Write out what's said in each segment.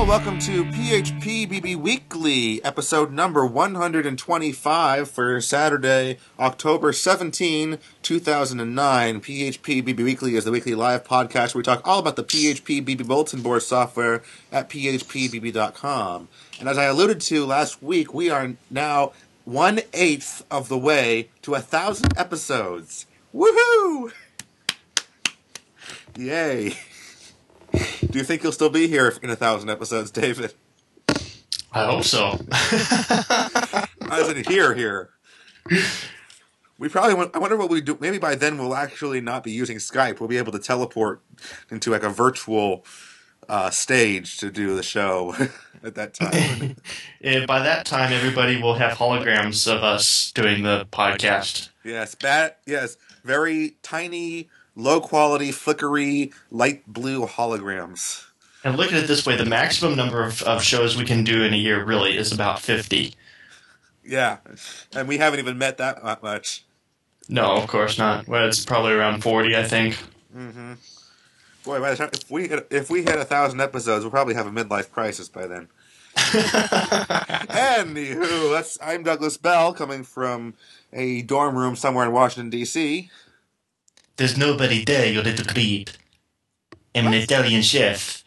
welcome to PHPBB Weekly, episode number 125 for Saturday, October 17, 2009. PHPBB Weekly is the weekly live podcast where we talk all about the PHPBB bulletin board software at phpbb.com. And as I alluded to last week, we are now 1/8 of the way to 1,000 episodes. Woohoo! Yay. Do you think you'll still be here in 1,000 episodes, David? I hope so. I said here. We probably I wonder what we do. Maybe by then we'll actually not be using Skype. We'll be able to teleport into like a virtual stage to do the show at that time. By that time, everybody will have holograms of us doing the podcast. Yes, very tiny, low-quality, flickery, light blue holograms. And look at it this way, the maximum number of shows we can do in a year really is about 50. Yeah, and we haven't even met that much. No, of course not. Well, it's probably around 40, I think. Mm-hmm. Boy, by the time, if we hit 1,000 episodes, we'll probably have a midlife crisis by then. Anywho, I'm Douglas Bell, coming from a dorm room somewhere in Washington, D.C., There's nobody there, you little creep. I'm an Italian chef.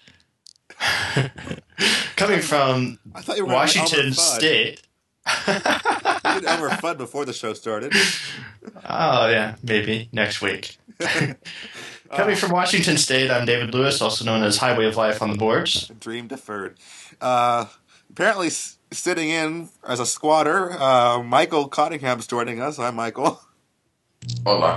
Coming from Washington State. We did Elmer Fudd before the show started. Oh, yeah, maybe next week. Coming from Washington State, I'm David Lewis, also known as Highway of Life on the boards. Dream deferred. Apparently sitting in as a squatter, Michael Cottingham's joining us. Hi, Michael. Hola.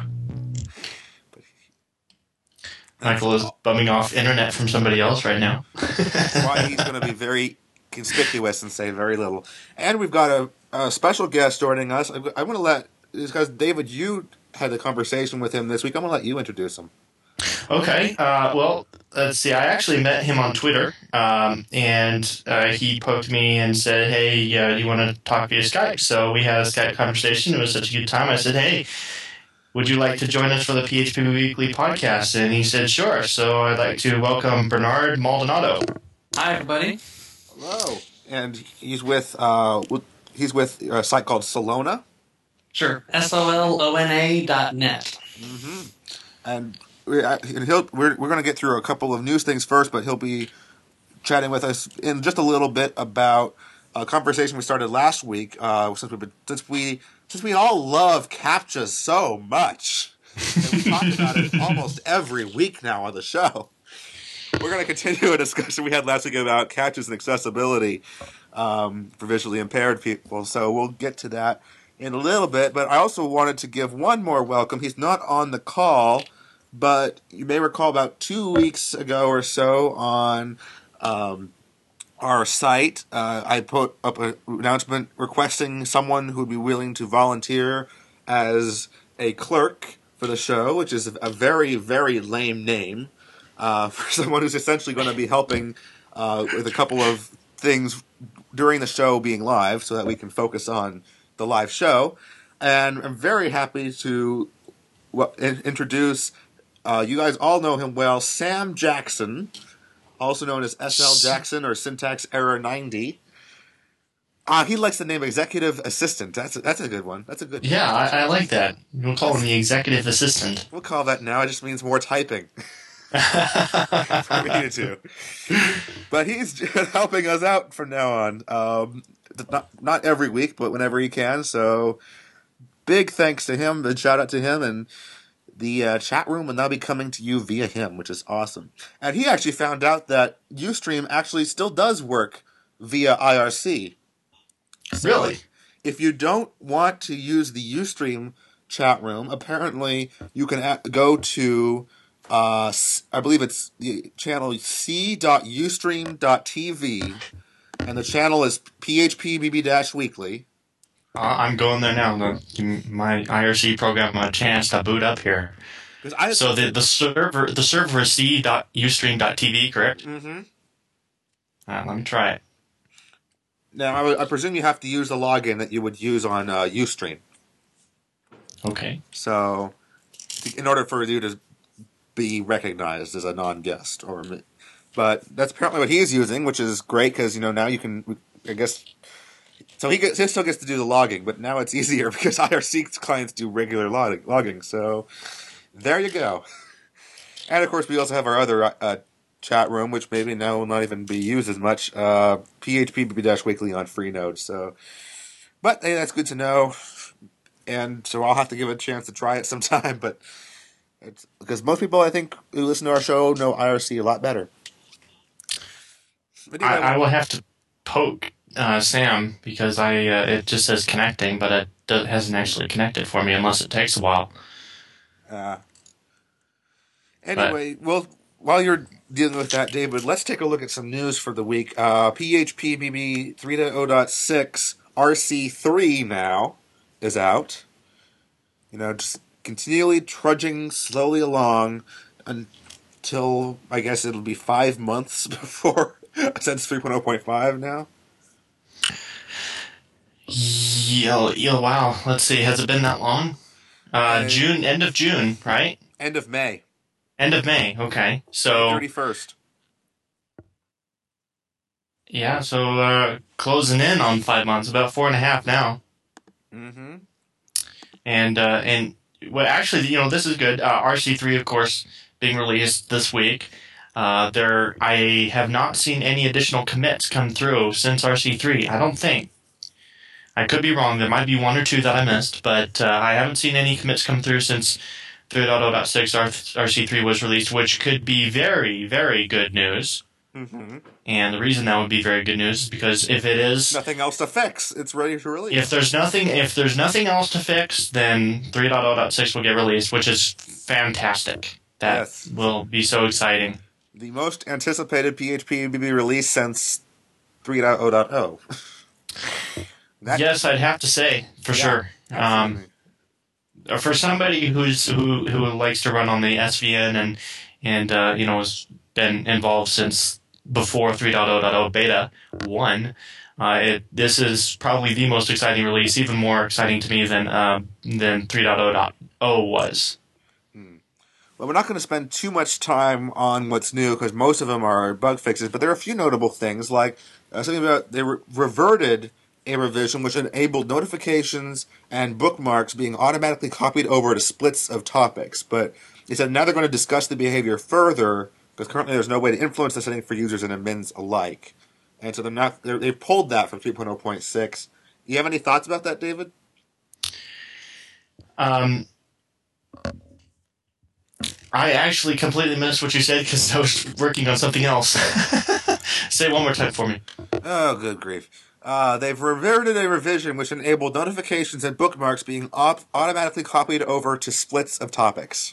Michael is bumming off internet from somebody else right now. Why he's going to be very conspicuous and say very little. And we've got a special guest joining us. I want to let, because David, you had a conversation with him this week. I'm going to let you introduce him. Okay. Well, let's see. I actually met him on Twitter, and he poked me and said, hey, do you want to talk via Skype? So we had a Skype conversation. It was such a good time. I said, hey, would you like to join us for the PHP Weekly podcast? And he said, sure. So I'd like to welcome Bernard Maldonado. Hi, everybody. Hello. And he's with a site called Solona. Sure. SOLONA.net. Mm-hmm. And we're going to get through a couple of news things first, but he'll be chatting with us in just a little bit about a conversation we started last week. Since we all love CAPTCHA so much, and we talk about it almost every week now on the show, we're going to continue a discussion we had last week about CAPTCHAs and accessibility for visually impaired people. So we'll get to that in a little bit. But I also wanted to give one more welcome. He's not on the call, but you may recall about 2 weeks ago or so on our site, I put up an announcement requesting someone who would be willing to volunteer as a clerk for the show, which is a very, very lame name for someone who's essentially going to be helping with a couple of things during the show being live so that we can focus on the live show. And I'm very happy to introduce, you guys all know him well, Sam Jackson, also known as SL Jackson or Syntax Error 90. He likes the name Executive Assistant. That's a good one. That's a good. Yeah, I like that. We'll call him the Executive Assistant. We'll call that now. It just means more typing. We needed to. But he's helping us out from now on. Not every week, but whenever he can. So big thanks to him. Big shout out to him. And the chat room will now be coming to you via him, which is awesome. And he actually found out that Ustream actually still does work via IRC. So really? If you don't want to use the Ustream chat room, apparently you can go to, I believe it's the channel c.ustream.tv, and the channel is PHPBB-Weekly. I'm going there now. Give my IRC program a chance to boot up here. So the server is c.ustream.tv, correct? Mm-hmm. Let me try it. Now, I presume you have to use the login that you would use on Ustream. Okay. So, in order for you to be recognized as a non-guest, or But that's apparently what he's using, which is great because now you can, I guess. So he still gets to do the logging, but now it's easier because IRC clients do regular logging. So there you go. And of course, we also have our other chat room, which maybe now will not even be used as much. PHP Weekly on Freenode. So, but hey, that's good to know. And so I'll have to give it a chance to try it sometime. But it's because most people, I think, who listen to our show know IRC a lot better. I will have to poke Sam because it just says connecting, but it hasn't actually connected for me unless it takes a while. Anyway, well, while you're dealing with that, David, let's take a look at some news for the week. PHP BB 3.0.6 RC3 now is out. Just continually trudging slowly along until, I guess it'll be 5 months before since 3.0.5 now. Yeah, wow. Let's see. Has it been that long? June, end of June, right? End of May. End of May, okay. So 31st. Yeah, so closing in on 5 months, about 4.5 now. Mm-hmm. And well, actually, this is good. RC3, of course, being released this week. I have not seen any additional commits come through since RC3. I don't think. I could be wrong. There might be one or two that I missed, but I haven't seen any commits come through since 3.0.6 RC3 was released, which could be very, very good news. Mm-hmm. And the reason that would be very good news is because if it is nothing else to fix, it's ready to release. If there's nothing else to fix, then 3.0.6 will get released, which is fantastic. That will be so exciting. The most anticipated PHP BB release since 3.0.0. Yes, I'd have to say for sure. For somebody who likes to run on the SVN and has been involved since before 3.0.0 beta 1, this is probably the most exciting release, even more exciting to me than 3.0.0 was. Well, we're not going to spend too much time on what's new because most of them are bug fixes, but there are a few notable things, like something about they reverted a revision which enabled notifications and bookmarks being automatically copied over to splits of topics. But they said now they're going to discuss the behavior further because currently there's no way to influence the setting for users and admins alike. And so they pulled that from 3.0.6. You have any thoughts about that, David? I actually completely missed what you said because I was working on something else. Say it one more time for me. Oh, good grief. They've reverted a revision which enabled notifications and bookmarks being automatically copied over to splits of topics.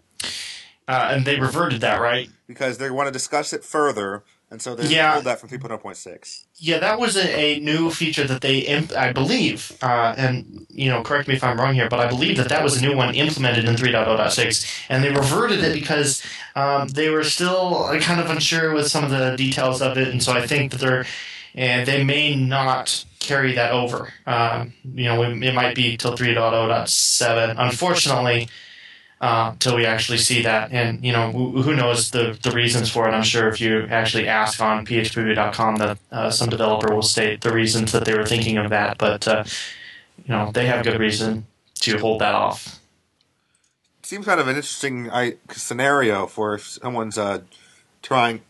And they reverted that, right? Because they want to discuss it further, and so they pulled that from 3.0.6. Yeah, that was a new feature that they, I believe, and correct me if I'm wrong here, but I believe that was a new one implemented in 3.0.6, and they reverted it because they were still kind of unsure with some of the details of it, and so I think that they may not carry that over. It might be till 3.0.7. Unfortunately, till we actually see that, and who knows the reasons for it. I'm sure if you actually ask on phpb.com that some developer will state the reasons that they were thinking of that, but they have good reason to hold that off. Seems kind of an interesting scenario for if someone's trying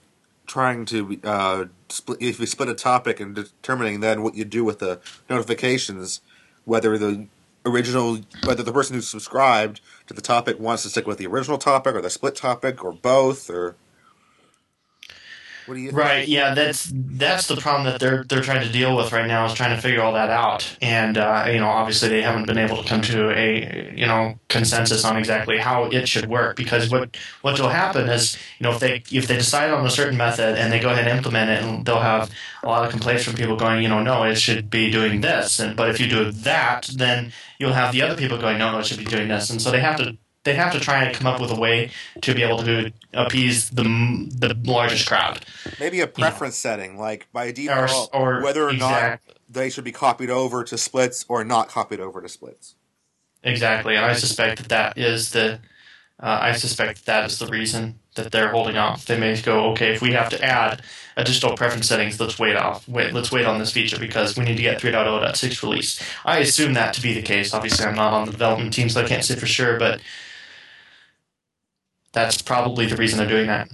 to if you split a topic and determining then what you do with the notifications, whether the person who subscribed to the topic wants to stick with the original topic or the split topic or both, or what do you think? Right, yeah, that's the problem that they're trying to deal with right now, is trying to figure all that out. And obviously they haven't been able to come to a consensus on exactly how it should work, because what will happen is if they decide on a certain method and they go ahead and implement it, and they'll have a lot of complaints from people going, no, it should be doing this, but if you do that, then you'll have the other people going, no, it should be doing this. And so they have to try and come up with a way to be able to appease the largest crowd. Maybe a preference setting, like by default, or whether or not they should be copied over to splits or not copied over to splits. Exactly, and I suspect that is the I suspect that is the reason that they're holding off. They may go, okay, if we have to add additional preference settings, let's wait on this feature because we need to get 3.0.6 released. I assume that to be the case. Obviously, I'm not on the development team, so I can't say for sure, but that's probably the reason they're doing that.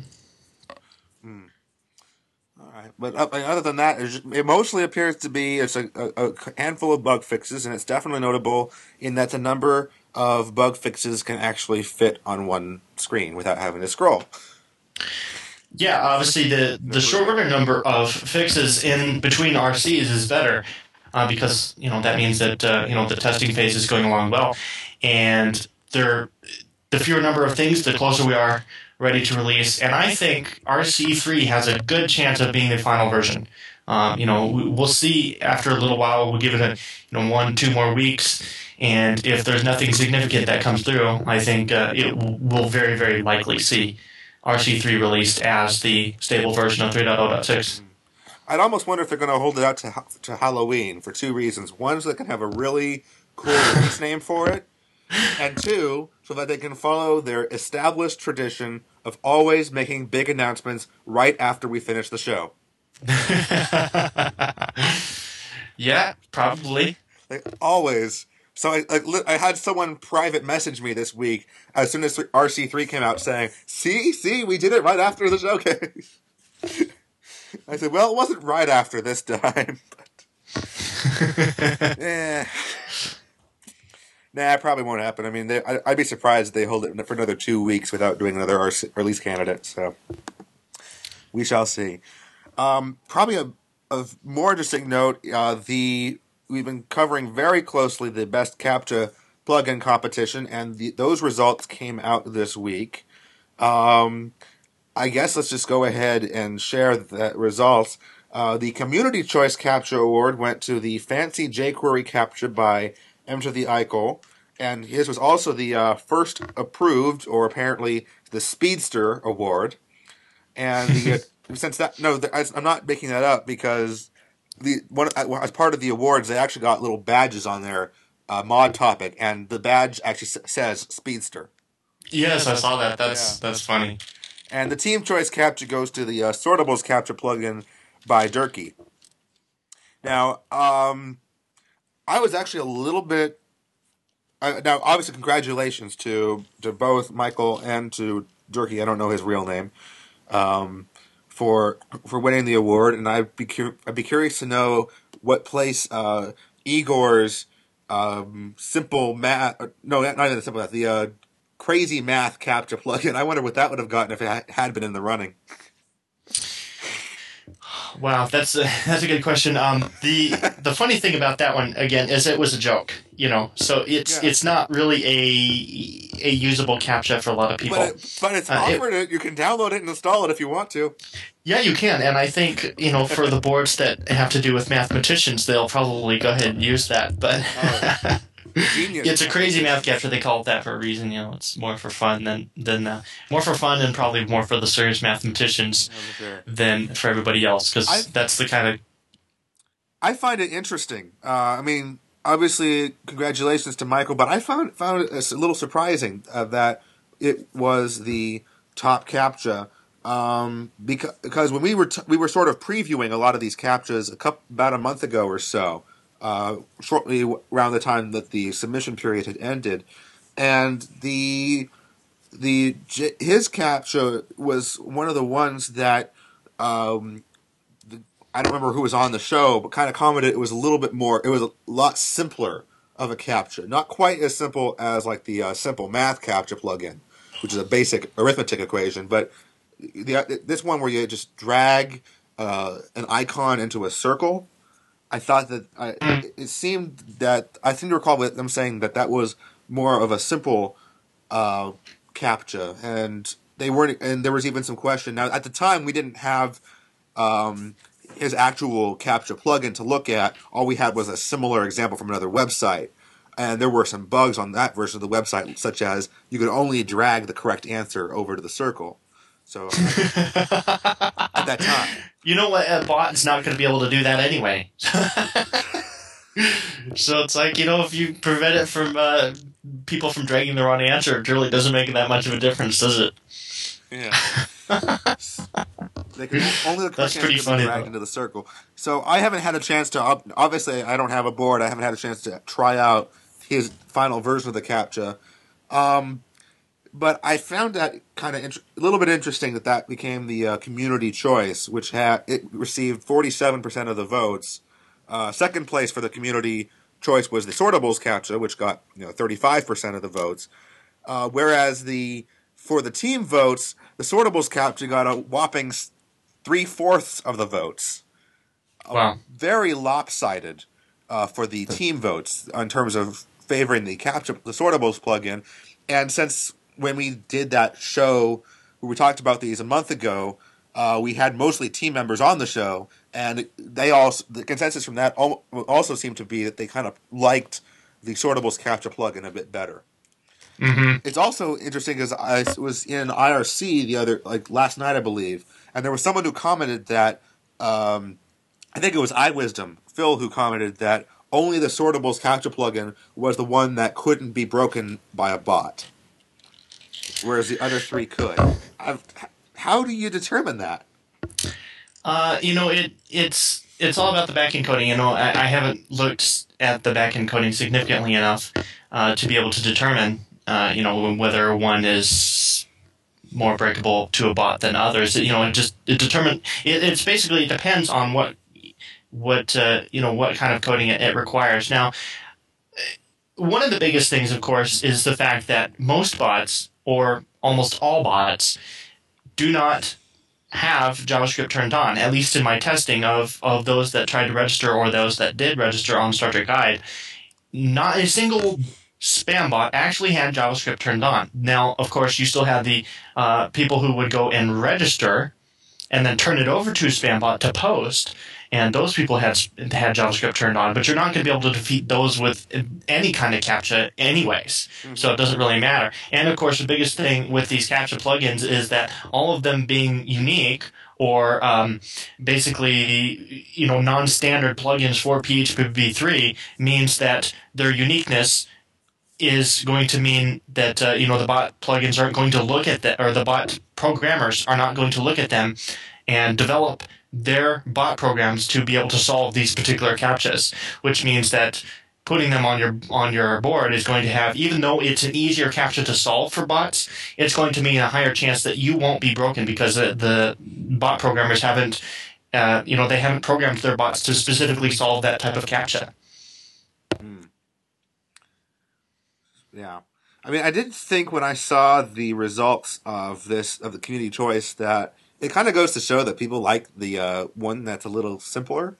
All right. But other than that, it mostly appears to be a handful of bug fixes, and it's definitely notable in that the number of bug fixes can actually fit on one screen without having to scroll. Yeah, obviously the shorter number of fixes in between RCs is better because that means that the testing phase is going along well, and the fewer number of things, the closer we are ready to release. And I think RC3 has a good chance of being the final version. We'll see after a little while. We'll give it 1-2 more weeks. And if there's nothing significant that comes through, I think it will very, very likely see RC3 released as the stable version of 3.0.6. I'd almost wonder if they're going to hold it out to Halloween for two reasons. One, so they can have a really cool release name for it. And two, so that they can follow their established tradition of always making big announcements right after we finish the show. Yeah, probably. Like, always. So I had someone private message me this week as soon as RC3 came out saying, see, we did it right after the showcase. I said, well, it wasn't right after this time. But, Nah, it probably won't happen. I mean, I'd be surprised if they hold it for another 2 weeks without doing another release candidate. So we shall see. Probably a more interesting note, we've been covering very closely the Best CAPTCHA plugin competition, and those results came out this week. I guess let's just go ahead and share the results. The Community Choice CAPTCHA Award went to the Fancy jQuery CAPTCHA by Enter the Eichel, and his was also the first approved, or apparently the Speedster Award. And I'm not making that up because as part of the awards, they actually got little badges on their mod topic, and the badge actually says Speedster. Yes, I saw that. That's funny. And the Team Choice CAPTCHA goes to the Sortables CAPTCHA plugin by Durkee. Now, I was actually a little bit... now, obviously, congratulations to both Michael and to Durkee. I don't know his real name. For winning the award, and I'd be curious to know what place Igor's simple math... No, not even the simple math. The crazy math CAPTCHA plugin. I wonder what that would have gotten if it had been in the running. Wow, that's a good question. The funny thing about that one again is it was a joke, so it's not really a usable CAPTCHA for a lot of people. But it's offered. You can download it and install it if you want to. Yeah, you can, and I think for the boards that have to do with mathematicians, they'll probably go ahead and use that. But Genius. It's a crazy math CAPTCHA. They call it that for a reason. It's more for fun than more for fun and probably more for the serious mathematicians than for everybody else, because that's the kind of... I find it interesting. I mean, obviously, congratulations to Michael, but I found it a little surprising that it was the top CAPTCHA. Because when we were sort of previewing a lot of these CAPTCHAs about a month ago or so, shortly around the time that the submission period had ended, and his CAPTCHA was one of the ones that I don't remember who was on the show, but kind of commented it was a lot simpler of a CAPTCHA, not quite as simple as like the simple math CAPTCHA plugin, which is a basic arithmetic equation, but this one where you just drag an icon into a circle. I thought that it seemed that I seem to recall them saying that was more of a simple CAPTCHA, and they weren't. And there was even some question. Now, at the time, we didn't have his actual CAPTCHA plugin to look at. All we had was a similar example from another website, and there were some bugs on that version of the website, such as you could only drag the correct answer over to the circle. So at that time. You know what? A bot is not going to be able to do that anyway. So it's like, if you prevent it from people from dragging the wrong answer, it really doesn't make that much of a difference, does it? Yeah. They can only the correct That's pretty answer can be funny, dragged though. into the circle. So I haven't had a chance to. Obviously, I don't have a board. I haven't had a chance to try out his final version of the CAPTCHA. But I found that kind of a little bit interesting that became the community choice, which it received 47% of the votes. Second place for the community choice was the Sortables CAPTCHA, which got 35% of the votes. Whereas for the team votes, the Sortables CAPTCHA got a whopping 3/4 of the votes. Wow. Very lopsided for the team votes in terms of favoring the Sortables plugin. And since when we did that show where we talked about these a month ago, we had mostly team members on the show, and the consensus from that also seemed to be that they kind of liked the Sortables CAPTCHA plugin a bit better. Mm-hmm. It's also interesting because I was in IRC last night, I believe, and there was someone who commented that I think it was iWisdom, Phil, who commented that only the Sortables CAPTCHA plugin was the one that couldn't be broken by a bot, whereas the other three could. How do you determine that? It's all about the backend coding. I haven't looked at the backend coding significantly enough to be able to determine, whether one is more breakable to a bot than others. It's basically, it depends on what kind of coding it requires. Now, one of the biggest things, of course, is the fact that most bots, or almost all bots, do not have JavaScript turned on, at least in my testing of those that tried to register or those that did register on Star Trek Guide. Not a single spam bot actually had JavaScript turned on. Now, of course, you still have the people who would go and register and then turn it over to a spam bot to post, and those people had JavaScript turned on, but you're not going to be able to defeat those with any kind of CAPTCHA anyways, so it doesn't really matter. And of course, the biggest thing with these CAPTCHA plugins is that all of them being unique, or basically, non-standard plugins for PHP v3, means that their uniqueness is going to mean that the bot plugins aren't going to look at that, or the bot programmers are not going to look at them and develop their bot programs to be able to solve these particular CAPTCHAs, which means that putting them on your board is going to have, even though it's an easier CAPTCHA to solve for bots, it's going to mean a higher chance that you won't be broken because the bot programmers haven't they haven't programmed their bots to specifically solve that type of CAPTCHA. Yeah. I mean, I did think when I saw the results of the community choice, that it kind of goes to show that people like the one that's a little simpler.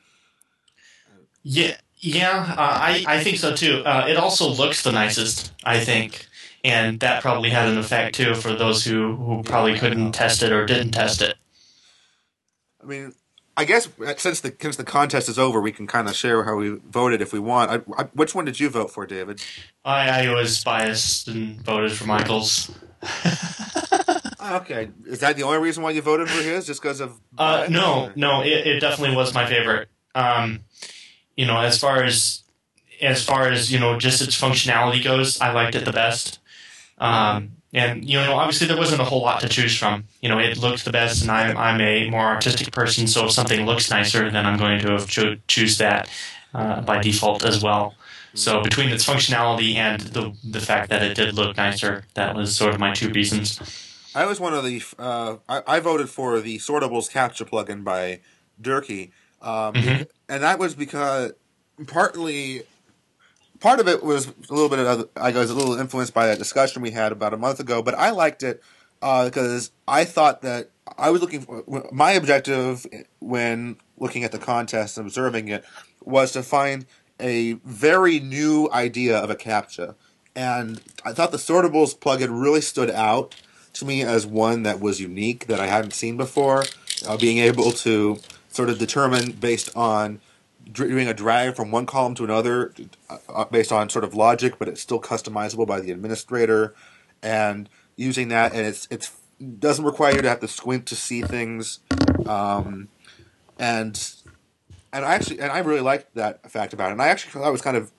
Yeah, I think so too. It also looks the nicest, I think, and that probably had an effect too for those who probably couldn't test it or didn't test it. I mean, I guess since the contest is over, we can kind of share how we voted if we want. Which one did you vote for, David? I was biased and voted for Michael's. Okay, is that the only reason why you voted for his? Just because of no, it definitely was my favorite. As far as just its functionality goes, I liked it the best. And obviously there wasn't a whole lot to choose from. It looked the best, and I'm a more artistic person, so if something looks nicer, then I'm going to choose that by default as well. So between its functionality and the fact that it did look nicer, that was sort of my two reasons. I was one of the. I voted for the Sortables CAPTCHA plugin by Durkee, and that was because part of it was a little bit of. I was a little influenced by a discussion we had about a month ago, but I liked it because I thought that I was looking for my objective when looking at the contest and observing it was to find a very new idea of a CAPTCHA, and I thought the Sortables plugin really stood out to me as one that was unique, that I hadn't seen before. Being able to sort of determine based on doing a drag from one column to another based on sort of logic, but it's still customizable by the administrator, and using that, and it doesn't require you to have to squint to see things, and I really liked that fact about it. And I actually thought it was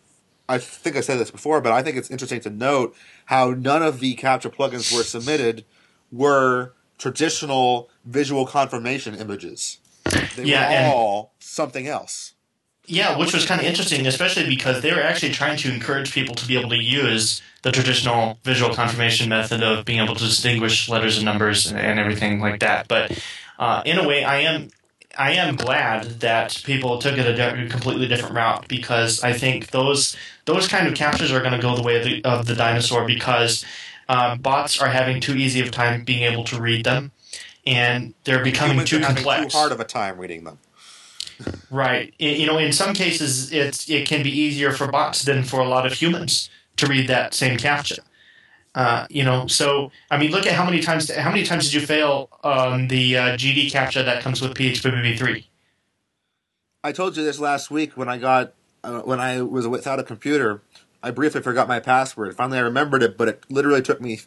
I think I said this before, but I think it's interesting to note how none of the CAPTCHA plugins were submitted were traditional visual confirmation images. They were all something else. Yeah, which was kind of interesting, especially because they were actually trying to encourage people to be able to use the traditional visual confirmation method of being able to distinguish letters and numbers and everything like that. But in a way, I am glad that people took it a completely different route, because I think those kind of captures are going to go the way of the dinosaur, because bots are having too easy of a time being able to read them, and they're becoming too complex. Too hard of a time reading them. Right. In some cases, it can be easier for bots than for a lot of humans to read that same CAPTCHA. So I mean, look at how many times did you fail on the GD CAPTCHA that comes with PHPBB3? I told you this last week when I was without a computer. I briefly forgot my password. Finally, I remembered it, but it literally took me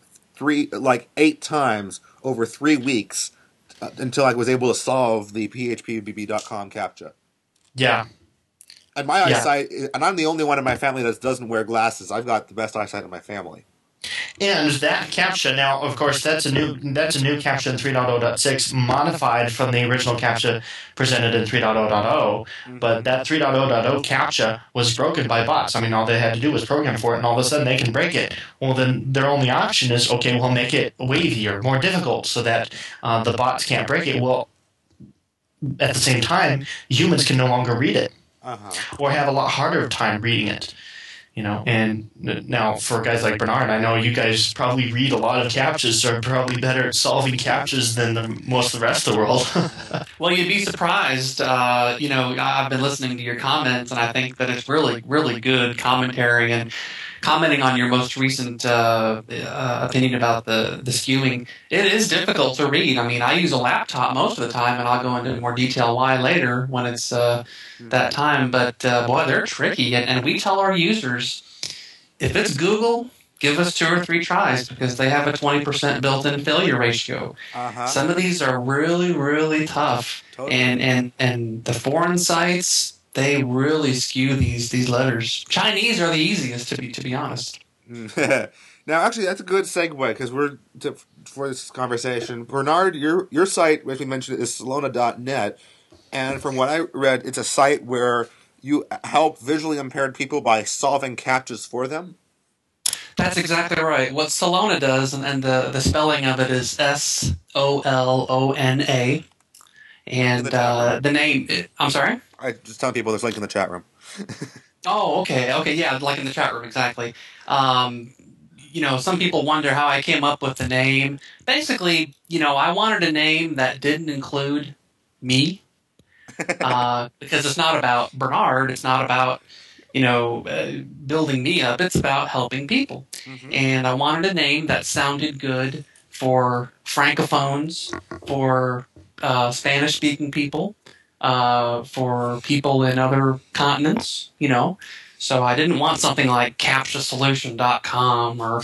8 times over 3 weeks until I was able to solve the phpbb.com CAPTCHA. Yeah. And my eyesight, and I'm the only one in my family that doesn't wear glasses. I've got the best eyesight in my family. And that CAPTCHA, now, of course, that's a new CAPTCHA in 3.0.6, modified from the original CAPTCHA presented in 3.0.0. But that 3.0.0 CAPTCHA was broken by bots. I mean, all they had to do was program for it, and all of a sudden they can break it. Well, then their only option is, okay, we'll make it wavier, more difficult, so that the bots can't break it. Well, at the same time, humans can no longer read it, or have a lot harder time reading it. And now for guys like Bernard, I know you guys probably read a lot of CAPTCHAs, so are probably better at solving CAPTCHAs than most of the rest of the world. Well, you'd be surprised. I've been listening to your comments, and I think that it's really, really good commentary and commenting on your most recent opinion about the skewing. It is difficult to read. I mean, I use a laptop most of the time, and I'll go into more detail why later when it's that time. But, boy, they're tricky. And we tell our users, if it's Google, give us 2 or 3 tries, because they have a 20% built-in failure ratio. Some of these are really, really tough. Totally. And the foreign sites, they really skew these letters. Chinese are the easiest, to be honest. Now, actually, that's a good segue, because for this conversation, Bernard, your site, which we mentioned, is Salona.net, and from what I read, it's a site where you help visually impaired people by solving CAPTCHAs for them. That's exactly right. What Salona does, and the spelling of it is Solona, and the name. I'm sorry. I just tell people there's a link in the chat room. Oh, okay, yeah, like in the chat room, exactly. Some people wonder how I came up with the name. Basically, I wanted a name that didn't include me, because it's not about Bernard. It's not about building me up. It's about helping people. And I wanted a name that sounded good for francophones, for Spanish-speaking people, for people in other continents, So I didn't want something like CAPTCHAsolution.com or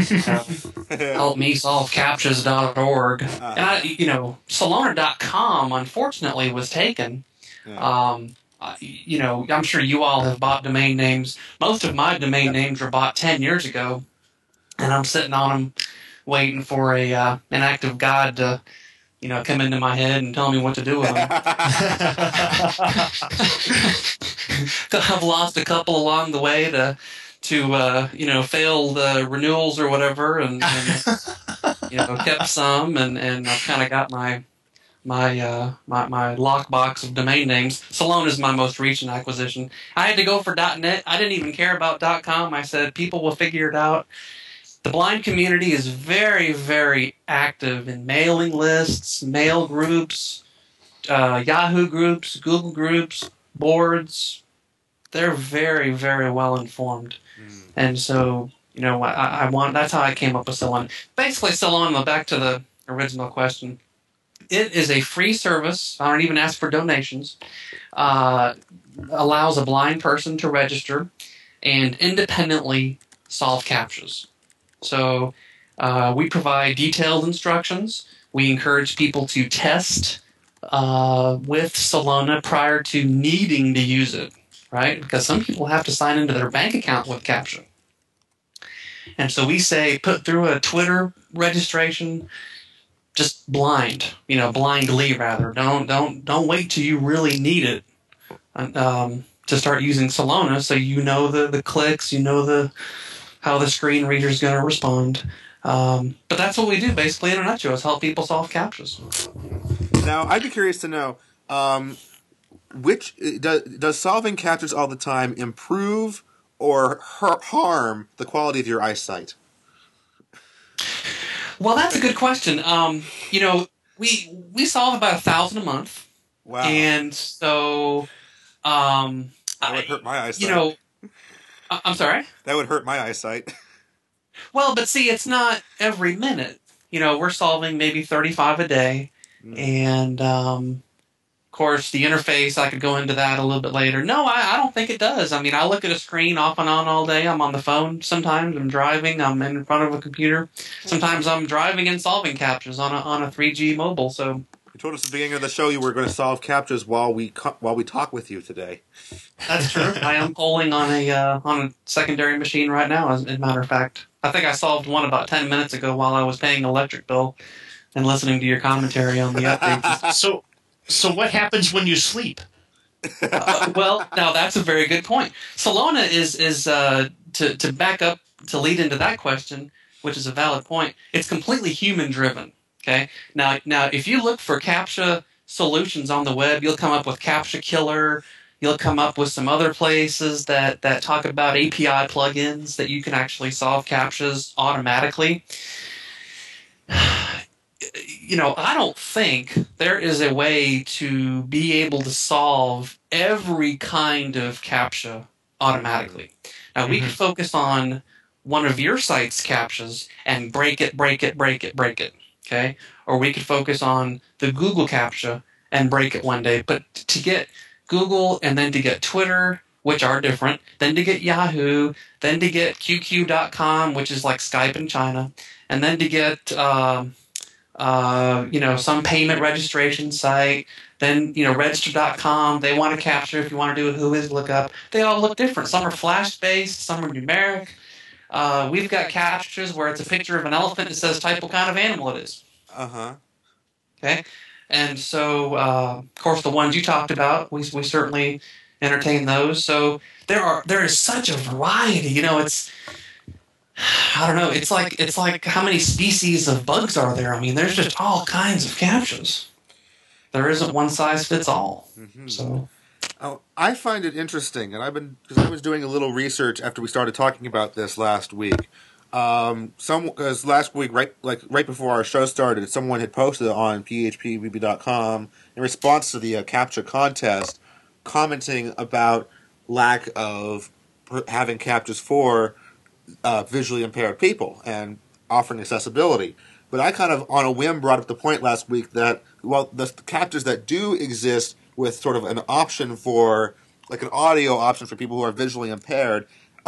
helpmesolvecaptchas.org. And Salona.com, unfortunately, was taken. I'm sure you all have bought domain names. Most of my domain names were bought 10 years ago, and I'm sitting on them waiting for an act of God to come into my head and tell me what to do with them. I've lost a couple along the way to failed renewals or whatever, and kept some, and I've kind of got my lockbox of domain names. Salona is my most recent acquisition. I had to go for .net. I didn't even care about .com. I said people will figure it out. The blind community is very, very active in mailing lists, mail groups, Yahoo groups, Google groups, boards. They're very, very well informed. And so, I want, that's how I came up with Salona. Basically, Salona, back to the original question, it is a free service. I don't even ask for donations. Allows a blind person to register and independently solve CAPTCHAs. So we provide detailed instructions. We encourage people to test with Salona prior to needing to use it. right? Because some people have to sign into their bank account with CAPTCHA. And so we say put through a Twitter registration, just blindly rather. Don't wait till you really need it to start using Solana, so you know the clicks, you know how the screen reader is going to respond. But that's what we do basically in a nutshell, is help people solve CAPTCHAs. Now, I'd be curious to know, which does solving CAPTCHAs all the time improve or harm the quality of your eyesight? Well, that's a good question. We solve about 1,000 a month. Wow. And so, that would hurt my eyesight. I'm sorry? That would hurt my eyesight. Well, but see, it's not every minute. We're solving maybe 35 a day. And, of course, the interface, I could go into that a little bit later. No, I don't think it does. I mean, I look at a screen off and on all day. I'm on the phone sometimes. I'm driving. I'm in front of a computer. Sometimes I'm driving and solving CAPTCHAs on a 3G mobile. So you told us at the beginning of the show you were going to solve CAPTCHAs while we talk with you today. That's true. I am polling on a secondary machine right now, as a matter of fact. I think I solved one about 10 minutes ago while I was paying an electric bill and listening to your commentary on the updates. So what happens when you sleep? Well, now that's a very good point. Solana is to back up, to lead into that question, which is a valid point. It's completely human driven. Okay. Now, if you look for CAPTCHA solutions on the web, you'll come up with CAPTCHA Killer. You'll come up with some other places that talk about API plugins that you can actually solve CAPTCHAs automatically. I don't think there is a way to be able to solve every kind of CAPTCHA automatically. Now, we could focus on one of your site's CAPTCHAs and break it, okay? Or we could focus on the Google CAPTCHA and break it one day. But to get Google and then to get Twitter, which are different, then to get Yahoo, then to get QQ.com, which is like Skype in China, and then to get some payment registration site, then, register.com, they want to capture if you want to do a Whois lookup. They all look different. Some are flash-based, some are numeric. We've got captures where it's a picture of an elephant and it says type what kind of animal it is. Uh-huh. Okay? And so, of course, the ones you talked about, we certainly entertain those. So there is such a variety. I don't know. It's like how many species of bugs are there? I mean, there's just all kinds of CAPTCHAs. There isn't one size fits all. Mm-hmm. So, I find it interesting, and because I was doing a little research after we started talking about this last week. Because last week, right before our show started, someone had posted on phpbb.com in response to the CAPTCHA contest, commenting about lack of having CAPTCHAs for visually impaired people and offering accessibility. But I kind of, on a whim, brought up the point last week that, well, the CAPTCHAs that do exist with sort of an option for, like an audio option for people who are visually impaired,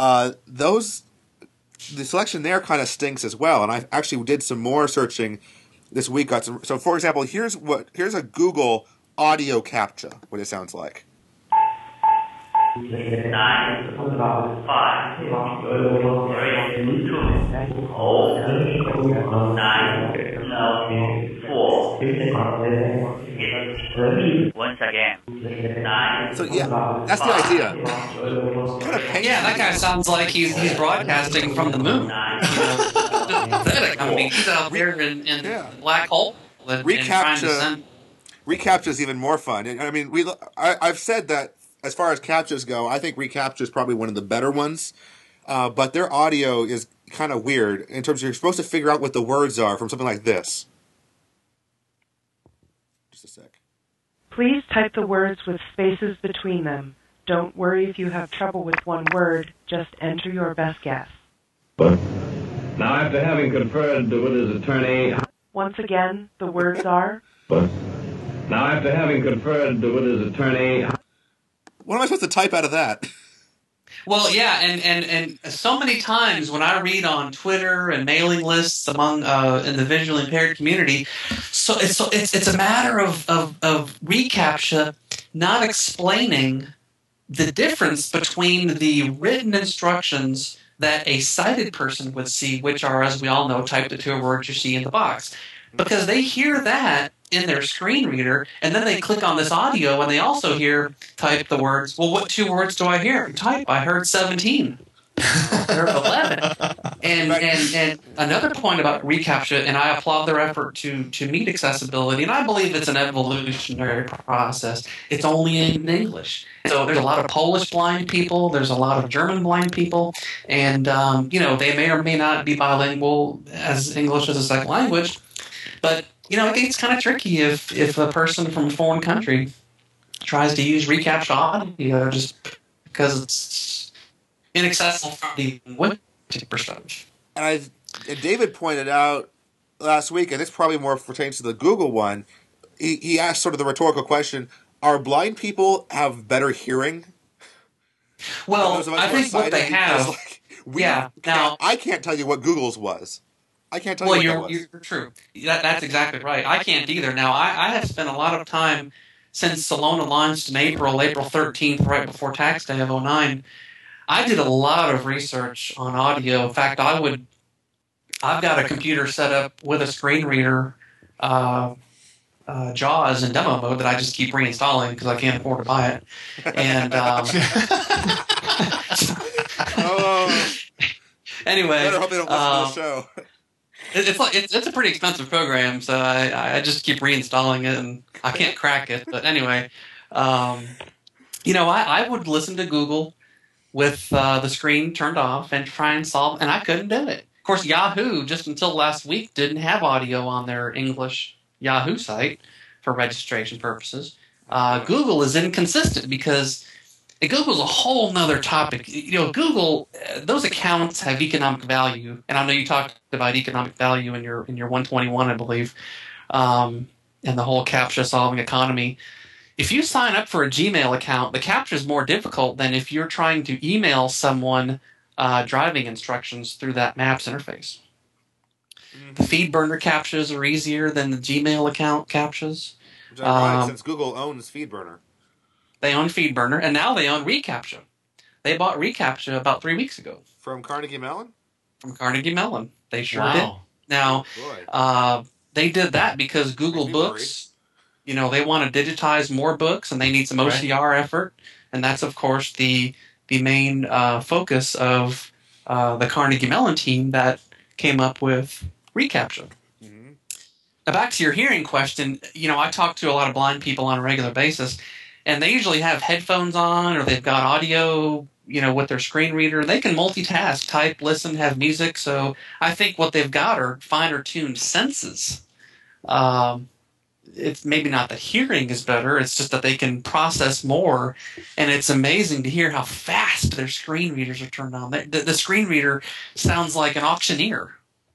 the selection there kind of stinks as well. And I actually did some more searching this week. So, for example, here's a Google audio CAPTCHA, what it sounds like. 9, 5, 3, 2, 9, 4, 8. Once again, 9. So yeah, that's the idea. Yeah, that guy sounds like he's broadcasting from the moon. I mean, he's out there in the black hole. ReCAPTCHA is even more fun. I mean, I've said that. As far as CAPTCHAs go, I think ReCAPTCHA is probably one of the better ones, but their audio is kind of weird in terms of you're supposed to figure out what the words are from something like this. Just a sec. Please type the words with spaces between them. Don't worry if you have trouble with one word. Just enter your best guess. Now, after having conferred with his attorney... Once again, the words are... Now, after having conferred with his attorney... What am I supposed to type out of that? Well, yeah, and so many times when I read on Twitter and mailing lists among in the visually impaired community, so it's a matter of ReCAPTCHA not explaining the difference between the written instructions that a sighted person would see, which are, as we all know, type the 2 words you see in the box. Because they hear that in their screen reader, and then they click on this audio, and they also hear type the words. Well, what 2 words do I hear? Type. I heard 17. Or 11. And another point about reCAPTCHA, and I applaud their effort to meet accessibility, and I believe it's an evolutionary process. It's only in English. So there's a lot of Polish blind people, there's a lot of German blind people, and they may or may not be bilingual as English as a second language, but it gets kind of tricky if a person from a foreign country tries to use reCAPTCHA audio just because it's inaccessible from the linguistic perspective. And David pointed out last week, and this probably more pertains to the Google one, he asked sort of the rhetorical question, are blind people have better hearing? Well, I think what they have... Now, I can't tell you what Google's was. I can't tell you what that was. You're true. That's exactly right. I can't either. Now, I have spent a lot of time since Salona launched in April 13th, right before tax day of 2009. I did a lot of research on audio. In fact, I've got a computer set up with a screen reader, JAWS in demo mode that I just keep reinstalling because I can't afford to buy it. And anyway, I hope they don't listen to the show. It's a pretty expensive program, so I just keep reinstalling it, and I can't crack it. But anyway, I would listen to Google with the screen turned off and try and solve, and I couldn't do it. Of course, Yahoo, just until last week, didn't have audio on their English Yahoo site for registration purposes. Google is inconsistent because Google's a whole nother topic. Google, those accounts have economic value, and I know you talked about economic value in your 121, I believe, and the whole CAPTCHA solving economy. If you sign up for a Gmail account, the CAPTCHA is more difficult than if you're trying to email someone driving instructions through that Maps interface. Mm-hmm. The FeedBurner CAPTCHAs are easier than the Gmail account CAPTCHAs. Right, since Google owns FeedBurner. They own FeedBurner, and now they own reCAPTCHA. They bought reCAPTCHA about 3 weeks ago. From Carnegie Mellon? From Carnegie Mellon. They sure did. Now, they did that because Google Books... they want to digitize more books, and they need some OCR effort, and that's, of course, the main focus of the Carnegie Mellon team that came up with reCAPTCHA. Mm-hmm. Now, back to your hearing question, I talk to a lot of blind people on a regular basis, and they usually have headphones on, or they've got audio, with their screen reader. They can multitask, type, listen, have music, so I think what they've got are finer-tuned senses. It's maybe not that hearing is better, it's just that they can process more, and it's amazing to hear how fast their screen readers are turned on. The screen reader sounds like an auctioneer.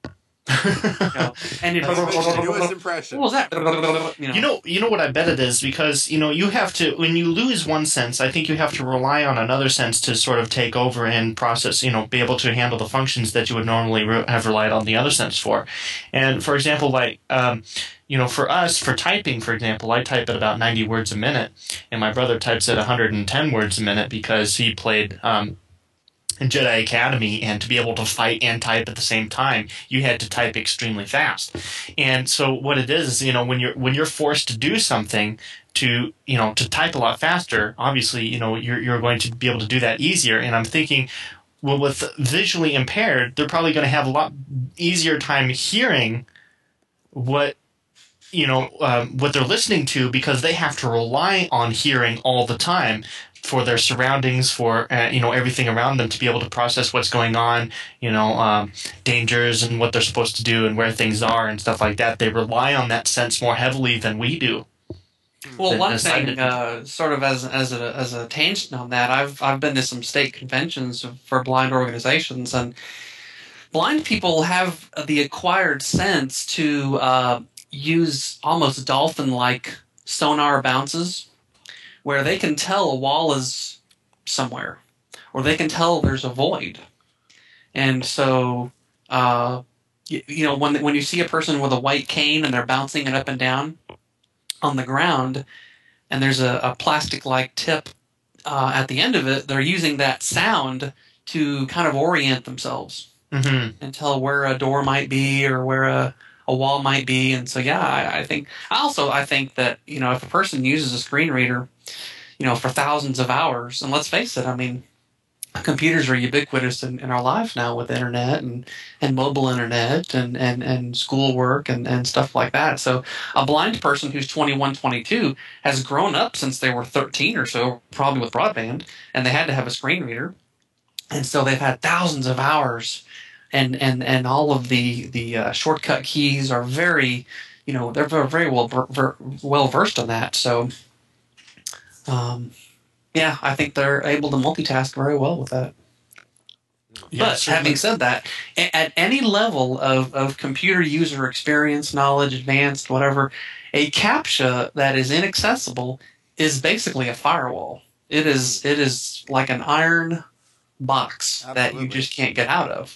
And newest impression. What was that? You know what I bet it is, because you have to, when you lose one sense, I think you have to rely on another sense to sort of take over and process, be able to handle the functions that you would normally have relied on the other sense for. And for example, like for us, for typing, for example, I type at about 90 words a minute, and my brother types at 110 words a minute because he played in Jedi Academy, and to be able to fight and type at the same time, you had to type extremely fast. And so what it is, when you're forced to do something to type a lot faster, obviously, you're going to be able to do that easier. And I'm thinking, well, with visually impaired, they're probably going to have a lot easier time hearing what they're listening to, because they have to rely on hearing all the time for their surroundings, for everything around them, to be able to process what's going on, dangers and what they're supposed to do and where things are and stuff like that. They rely on that sense more heavily than we do. Well, one thing, sort of as a tangent on that, I've been to some state conventions for blind organizations, and blind people have the acquired sense to use almost dolphin-like sonar bounces, where they can tell a wall is somewhere, or they can tell there's a void. And so, when you see a person with a white cane and they're bouncing it up and down on the ground, and there's a plastic-like tip at the end of it, they're using that sound to kind of orient themselves and tell where a door might be or where a wall might be. And so, yeah, I think that, if a person uses a screen reader, for thousands of hours, and let's face it, I mean, computers are ubiquitous in our lives now with internet and mobile internet and schoolwork and stuff like that. So a blind person who's 21, 22 has grown up since they were 13 or so, probably with broadband, and they had to have a screen reader. And so they've had thousands of hours and all of the shortcut keys are very, they're very well versed on that. So, yeah, I think they're able to multitask very well with that. Yeah, but having said that, at any level of computer user experience, knowledge, advanced, whatever, a CAPTCHA that is inaccessible is basically a firewall. It is like an iron box that you just can't get out of.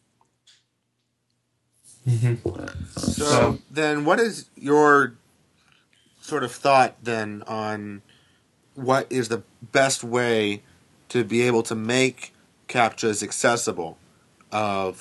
So then what is your sort of thought then on what is the best way to be able to make CAPTCHAs accessible? Are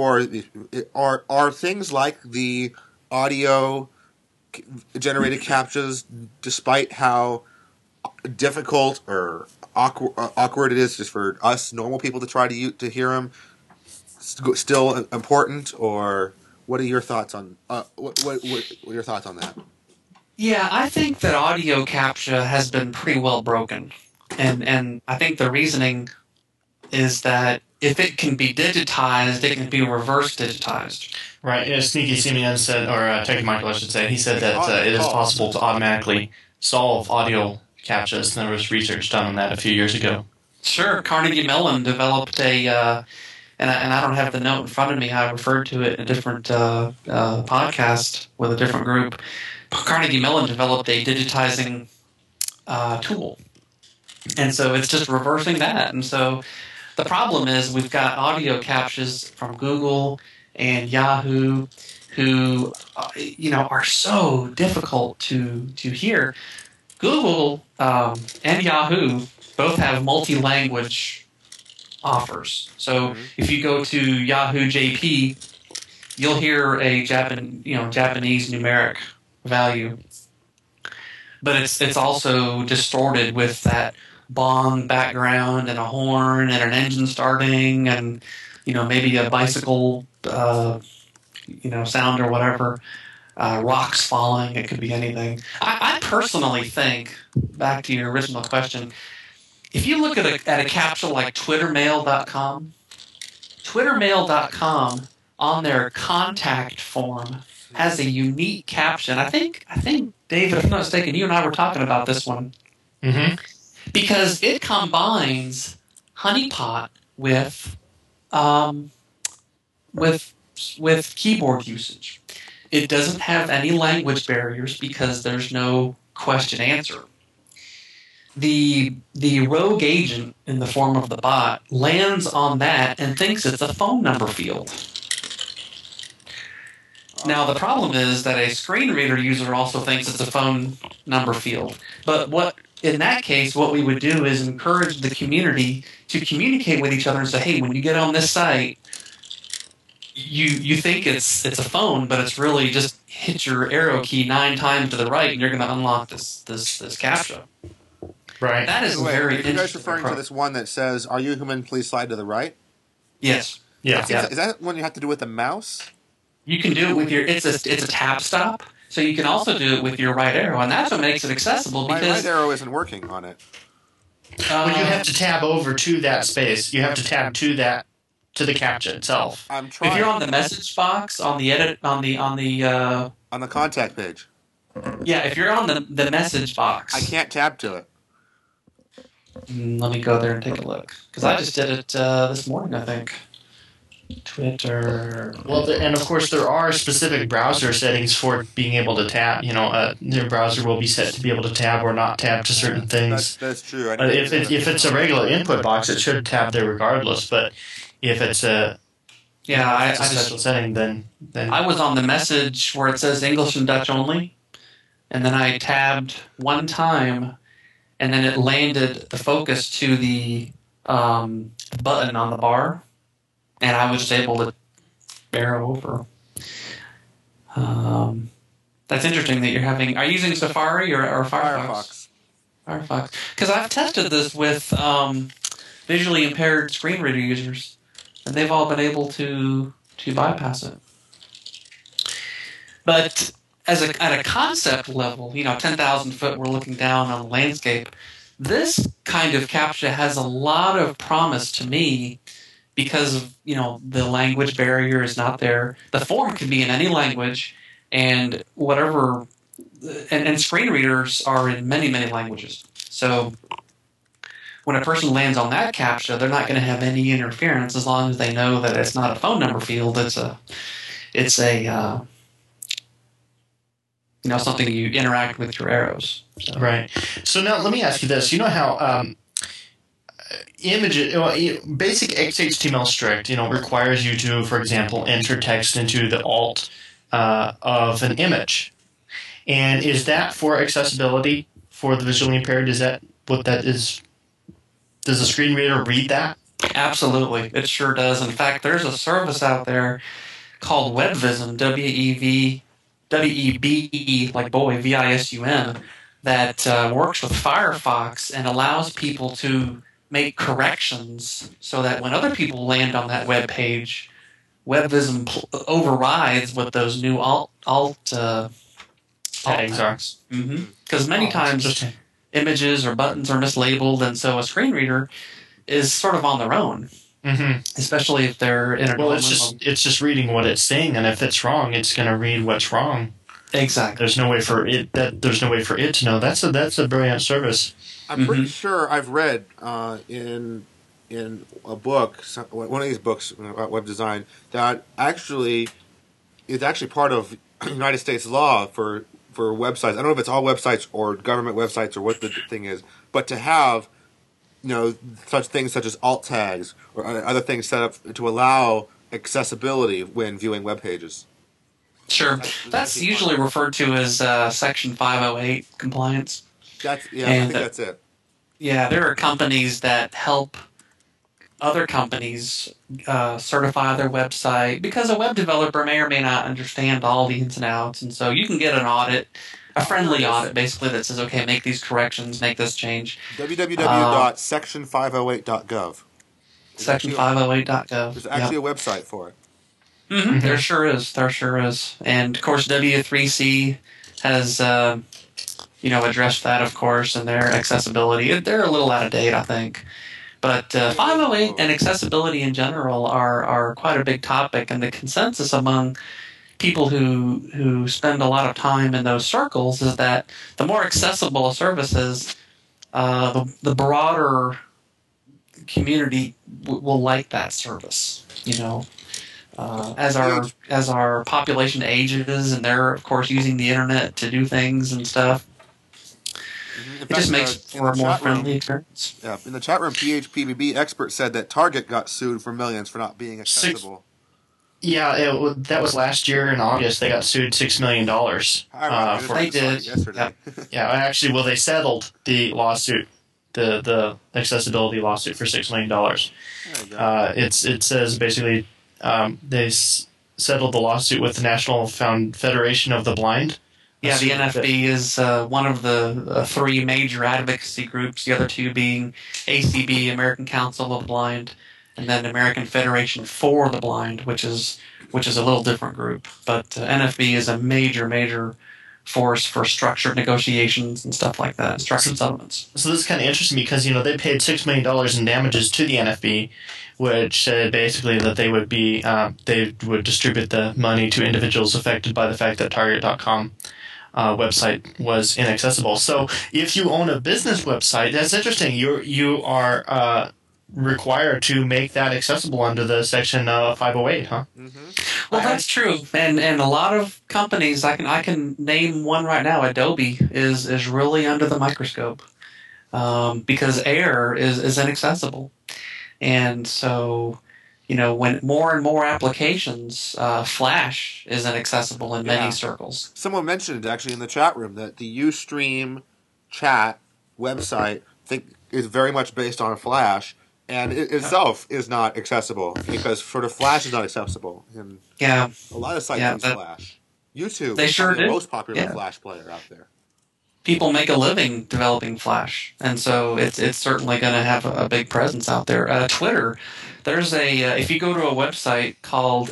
things like the audio generated CAPTCHAs, despite how difficult or awkward it is just for us normal people to try to hear them, still important? Or what are your thoughts on what are your thoughts on that? Yeah, I think that audio CAPTCHA has been pretty well broken. And I think the reasoning is that if it can be digitized, it can be reverse digitized. Right. Yeah, Sneaky Simeon said, or Tech Michael, I should say, he said that it is possible to automatically solve audio CAPTCHAs. There was research done on that a few years ago. Sure. Carnegie Mellon developed and I don't have the note in front of me. I referred to it in a different podcast with a different group. Carnegie Mellon developed a digitizing tool. And so it's just reversing that. And so the problem is we've got audio CAPTCHAs from Google and Yahoo who, are so difficult to hear. Google and Yahoo both have multi-language offers. So if you go to Yahoo JP, you'll hear a Japanese numeric value, but it's also distorted with that bong background and a horn and an engine starting and maybe a bicycle sound or whatever, rocks falling. It could be anything. I personally think, back to your original question, if you look at a CAPTCHA like twittermail.com on their contact form has a unique CAPTCHA. And I think, Dave, if I'm not mistaken, you and I were talking about this one. Mm-hmm. Because it combines Honeypot with keyboard usage. It doesn't have any language barriers because there's no question answer. The rogue agent in the form of the bot lands on that and thinks it's a phone number field. Now, the problem is that a screen reader user also thinks it's a phone number field. But in that case, what we would do is encourage the community to communicate with each other and say, hey, when you get on this site, you think it's a phone, but it's really just hit your arrow key 9 times to the right, and you're going to unlock this CAPTCHA. Right. That is very interesting. Are you guys referring to this one that says, "Are you human? Please slide to the right"? Yes. Yeah. Is that one you have to do with the mouse? You can do it with your. It's a tab stop, so you can also do it with your right arrow, and that's what makes it accessible. My Because right arrow isn't working on it. When you have to tab over to that space, you have to tab to the CAPTCHA itself. I'm trying. if you're on the message box on the edit on the on the contact page, if you're on the message box, I can't tab to it. Let me go there and take a look because I just did it this morning, I think. Twitter. Well, and of course there are specific browser settings for being able to tab. Your browser will be set to be able to tab or not tab to certain things. That's true. If it's a regular input box, it should tab there regardless. But if it's a special setting, then I was on the message where it says English and Dutch only, and then I tabbed one time, and then it landed the focus to the button on the bar, and I was just able to arrow over. That's interesting that you're having. Are you using Safari or Firefox? Firefox. Because I've tested this with visually impaired screen reader users, and they've all been able to bypass it. But at a concept level, 10,000 foot, we're looking down on the landscape. This kind of CAPTCHA has a lot of promise to me because of, the language barrier is not there. The form can be in any language, and whatever, and screen readers are in many, many languages. So when a person lands on that CAPTCHA, they're not going to have any interference as long as they know that it's not a phone number field. It's a something you interact with your arrows. So. Right. So now let me ask you this. You know how images, basic XHTML strict, requires you to, for example, enter text into the alt of an image. And is that for accessibility for the visually impaired? Is that what that is? Does a screen reader read that? Absolutely. It sure does. In fact, there's a service out there called WebVisum, W-E-B, like boy, V-I-S-U-M, that works with Firefox and allows people to make corrections so that when other people land on that web page, WebVism overrides what those new alt tags are. Because many times images or buttons are mislabeled, and so a screen reader is sort of on their own. Especially if they're in a it's just reading what it's saying, and if it's wrong, it's going to read what's wrong. Exactly. There's no way for it to know. That's a brilliant service. I'm pretty sure I've read in a book, one of these books about web design, that actually is part of United States law for websites. I don't know if it's all websites or government websites or what the thing is, but to have such things such as alt tags or other things set up to allow accessibility when viewing web pages. Sure. That's usually referred to as Section 508 compliance. I think that's it. Yeah, there are companies that help other companies certify their website because a web developer may or may not understand all the ins and outs, and so you can get an audit, a friendly audit, basically, that says, okay, make these corrections, make this change. www.section508.gov. Section508.gov. There's actually a website for it. There sure is. And, of course, W3C has, addressed that, of course, and their accessibility. They're a little out of date, I think. But 508 and accessibility in general are quite a big topic, and the consensus among people who spend a lot of time in those circles is that the more accessible a service is, the broader community will like that service. As our population ages, and they're of course using the internet to do things and stuff. It just makes for a more friendly experience. Yeah, in the chat room, PHPBB expert said that Target got sued for millions for not being accessible. That was last year in August. They got sued $6 million. They did yesterday. Actually, they settled the lawsuit, the accessibility lawsuit for $6 million. It says basically they settled the lawsuit with the National Federation of the Blind. Yeah, the NFB is one of the three major advocacy groups, the other two being ACB, American Council of the Blind, and then American Federation for the Blind, which is a little different group. But NFB is a major force for structured negotiations and stuff like that, structured settlements. So this is kind of interesting because, they paid $6 million in damages to the NFB, which said basically that they would distribute the money to individuals affected by the fact that Target.com website was inaccessible. So if you own a business website, that's interesting. You are required to make that accessible under the Section 508, huh? Well, that's true, and a lot of companies, I can name one right now. Adobe is really under the microscope because Air is inaccessible, and so when more and more applications, Flash is inaccessible in many circles. Someone mentioned it actually in the chat room that the Ustream chat website is very much based on Flash, and it itself is not accessible because sort of Flash is not accessible. And Yeah. a lot of sites use Flash. YouTube They is sure probably the do. most popular Yeah. Flash player out there. People make a living developing Flash, and so it's certainly going to have a big presence out there. Twitter, there's if you go to a website called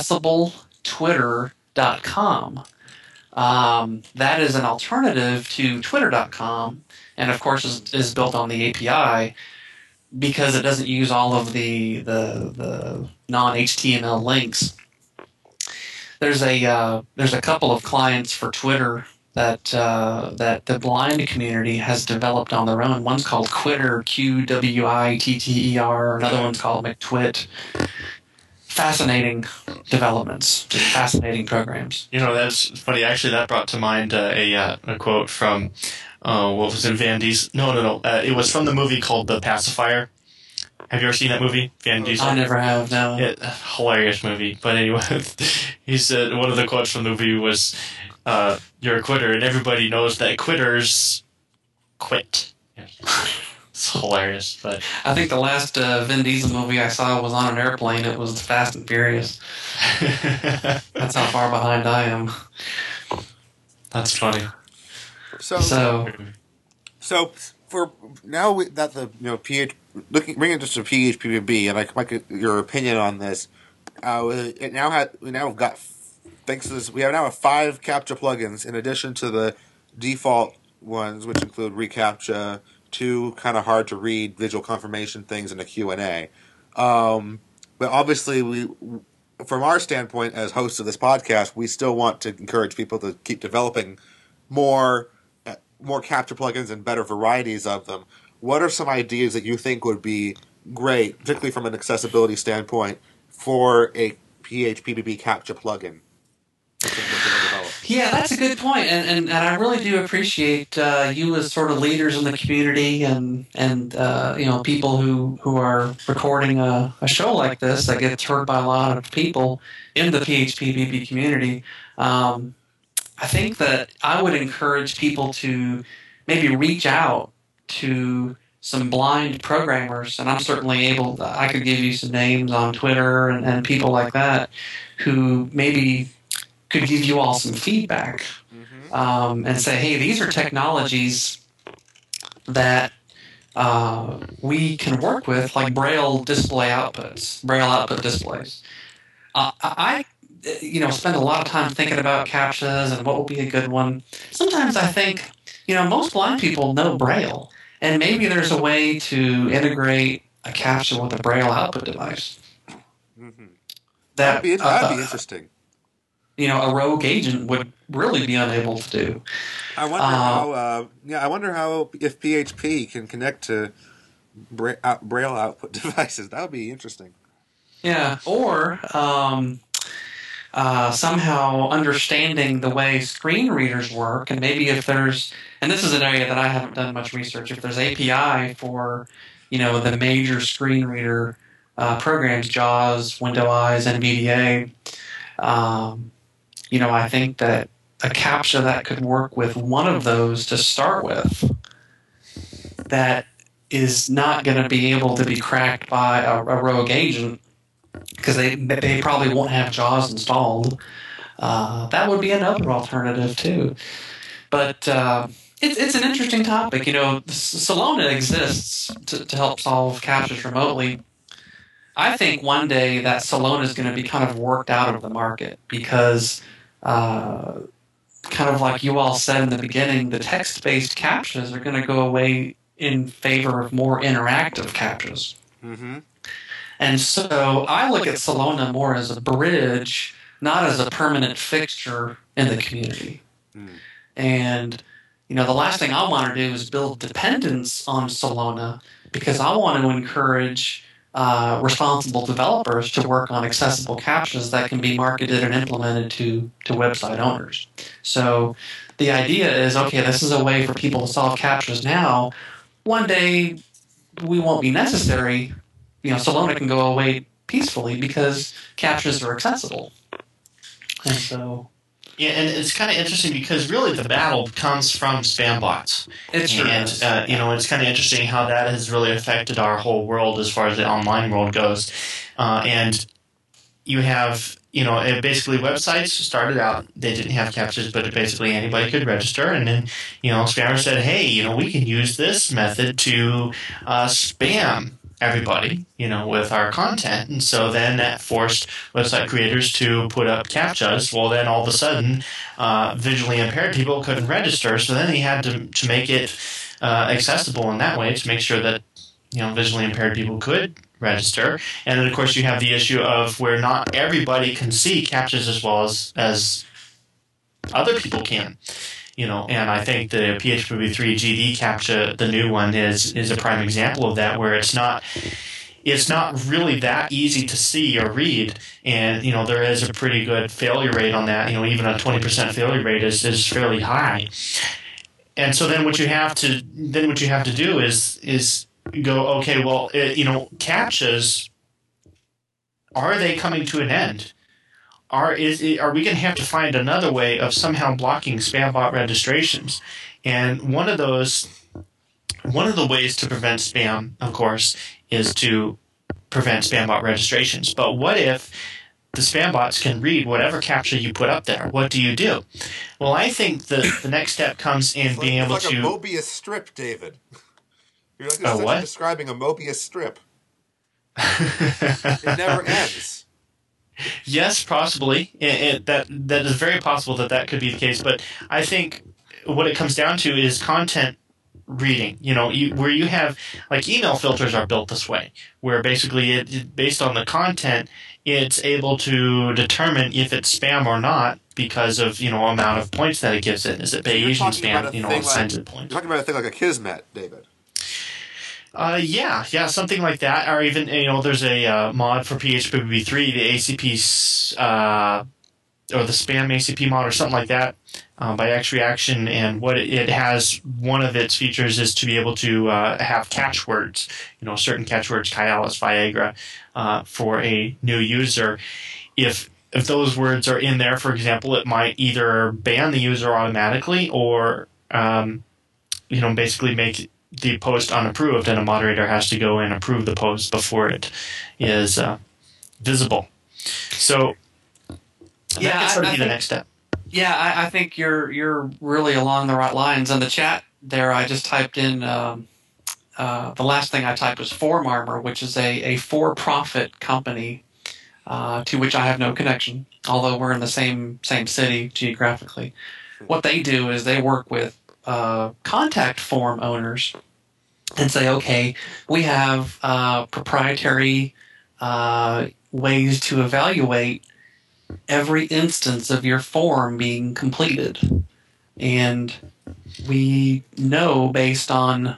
accessibletwitter.com, that is an alternative to twitter.com, and of course is built on the API because it doesn't use all of the non-HTML links. There's a couple of clients for Twitter that the blind community has developed on their own. One's called Quitter, Qwitter. Another one's called McTwit. Fascinating developments, just fascinating programs. That's funny. Actually, that brought to mind a quote from what was it, Van Diesel? No. It was from the movie called The Pacifier. Have you ever seen that movie, Van Diesel? I never have. No. Hilarious movie. But anyway, he said one of the quotes from the movie was, "You're a quitter," and everybody knows that quitters quit. Yeah. It's hilarious. But I think the last Vin Diesel movie I saw was on an airplane. It was Fast and Furious. That's how far behind I am. That's funny. So for now that the bringing this to PHPBB, and I'd like your opinion on this. We now have 5 CAPTCHA plugins in addition to the default ones, which include reCAPTCHA, 2 kind of hard to read visual confirmation things, and a Q&A. But obviously, from our standpoint as hosts of this podcast, we still want to encourage people to keep developing more CAPTCHA plugins and better varieties of them. What are some ideas that you think would be great, particularly from an accessibility standpoint, for a PHPBB CAPTCHA plugin? Yeah, that's a good point, and I really do appreciate you as sort of leaders in the community and people who are recording a show like this that gets heard by a lot of people in the PHPBB community. I think that I would encourage people to maybe reach out to some blind programmers, and I'm certainly I could give you some names on Twitter and people like that who maybe could give you all some feedback and say, hey, these are technologies that we can work with, like Braille output displays. I spend a lot of time thinking about CAPTCHAs and what would be a good one. Sometimes I think, most blind people know Braille, and maybe there's a way to integrate a CAPTCHA with a Braille output device. Mm-hmm. That'd be interesting. A rogue agent would really be unable to do. I wonder how if PHP can connect to Braille output devices. That would be interesting. Yeah, or somehow understanding the way screen readers work, and maybe if there's, and this is an area that I haven't done much research, if there's API for, the major screen reader programs, JAWS, Windows, NVDA, I think that a CAPTCHA that could work with one of those to start with, that is not going to be able to be cracked by a rogue agent, because they probably won't have JAWS installed. That would be another alternative too. But it's an interesting topic. Solona exists to help solve CAPTCHAs remotely. I think one day that Solona is going to be kind of worked out of the market because, kind of like you all said in the beginning, the text-based CAPTCHAs are going to go away in favor of more interactive CAPTCHAs. Mm-hmm. And so I look at Solona more as a bridge, not as a permanent fixture in the community. Mm. And, the last thing I want to do is build dependence on Solona, because I want to encourage responsible developers to work on accessible CAPTCHAs that can be marketed and implemented to website owners. So the idea is, okay, this is a way for people to solve CAPTCHAs now. One day we won't be necessary. Solona can go away peacefully because CAPTCHAs are accessible. And so Yeah, and it's kind of interesting because really the battle comes from spam bots. It sure And, is. it's kind of interesting how that has really affected our whole world as far as the online world goes. And you have, basically websites started out, they didn't have captchas, but basically anybody could register. And then, spammers said, hey, we can use this method to spam everybody, with our content. And so then that forced website creators to put up captchas. Well, then all of a sudden, visually impaired people couldn't register. So then they had to make it accessible in that way to make sure that, visually impaired people could register. And then, of course, you have the issue of where not everybody can see captchas as well as other people can. And I think the PHP3 GD captcha, the new one, is a prime example of that, where it's not really that easy to see or read, and there is a pretty good failure rate on that. Even a 20% failure rate is fairly high. And so then what you have to do is go, okay, well, captchas, are they coming to an end? Are we going to have to find another way of somehow blocking spam bot registrations? And one of the ways to prevent spam, of course, is to prevent spam bot registrations. But what if the spam bots can read whatever captcha you put up there? What do you do? Well, I think the next step comes in being able to... It's like a Mobius strip, David. You're like describing a Mobius strip. It never ends. Yes, possibly. That is very possible that could be the case. But I think what it comes down to is content reading. Where you have, like, email filters are built this way, where basically based on the content, it's able to determine if it's spam or not because of amount of points that it gives it. Is it Bayesian spam? It sends it points. You're talking about a thing like a Kismet, David. Yeah, something like that, or even there's a mod for PHP3, the ACP or the spam ACP mod or something like that by XReaction, and what it has, one of its features is to be able to have catchwords, certain catchwords, Cialis, Viagra, for a new user. If those words are in there, for example, it might either ban the user automatically or basically make the post unapproved, and a moderator has to go and approve the post before it is visible. So that could sort of be the next step. Yeah, I think you're really along the right lines. In the chat there, I just typed in the last thing I typed was FormArmor, which is a for-profit company to which I have no connection, although we're in the same city geographically. What they do is they work with contact form owners and say, okay, we have proprietary ways to evaluate every instance of your form being completed. And we know based on,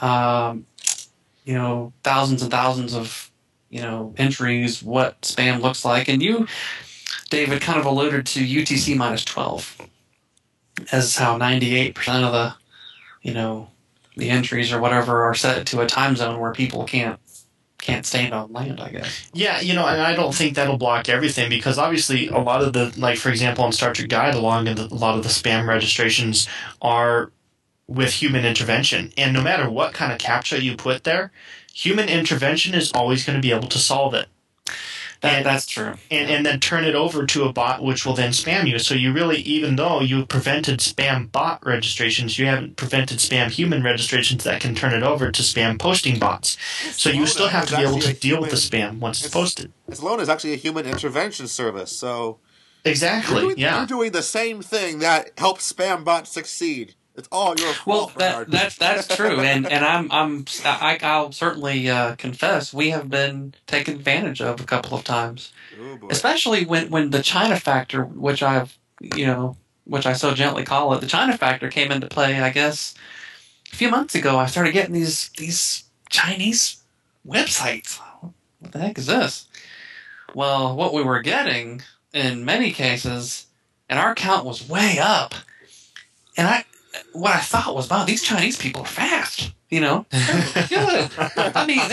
thousands and thousands of, entries what spam looks like. And you, David, kind of alluded to UTC minus 12 as how 98% of the entries or whatever are set to a time zone where people can't stand on land, I guess. Yeah, and I don't think that'll block everything, because obviously a lot of the, like, for example, on Star Trek Guide Along, and a lot of the spam registrations are with human intervention. And no matter what kind of captcha you put there, human intervention is always going to be able to solve it. That's true. And then turn it over to a bot which will then spam you. So you really, even though you've prevented spam bot registrations, you haven't prevented spam human registrations that can turn it over to spam posting bots. So you still have to be able to deal with the spam once it's posted. Slona is actually a human intervention service, so... Exactly, You're doing the same thing that helps spam bots succeed. It's all your fault. Well, that's true, and I'll certainly confess we have been taken advantage of a couple of times, especially when the China factor, which I so gently call it, the China factor came into play. I guess a few months ago, I started getting these Chinese websites. What the heck is this? Well, what we were getting in many cases, and our count was way up, and what I thought was, wow, these Chinese people are fast. They're good. I mean,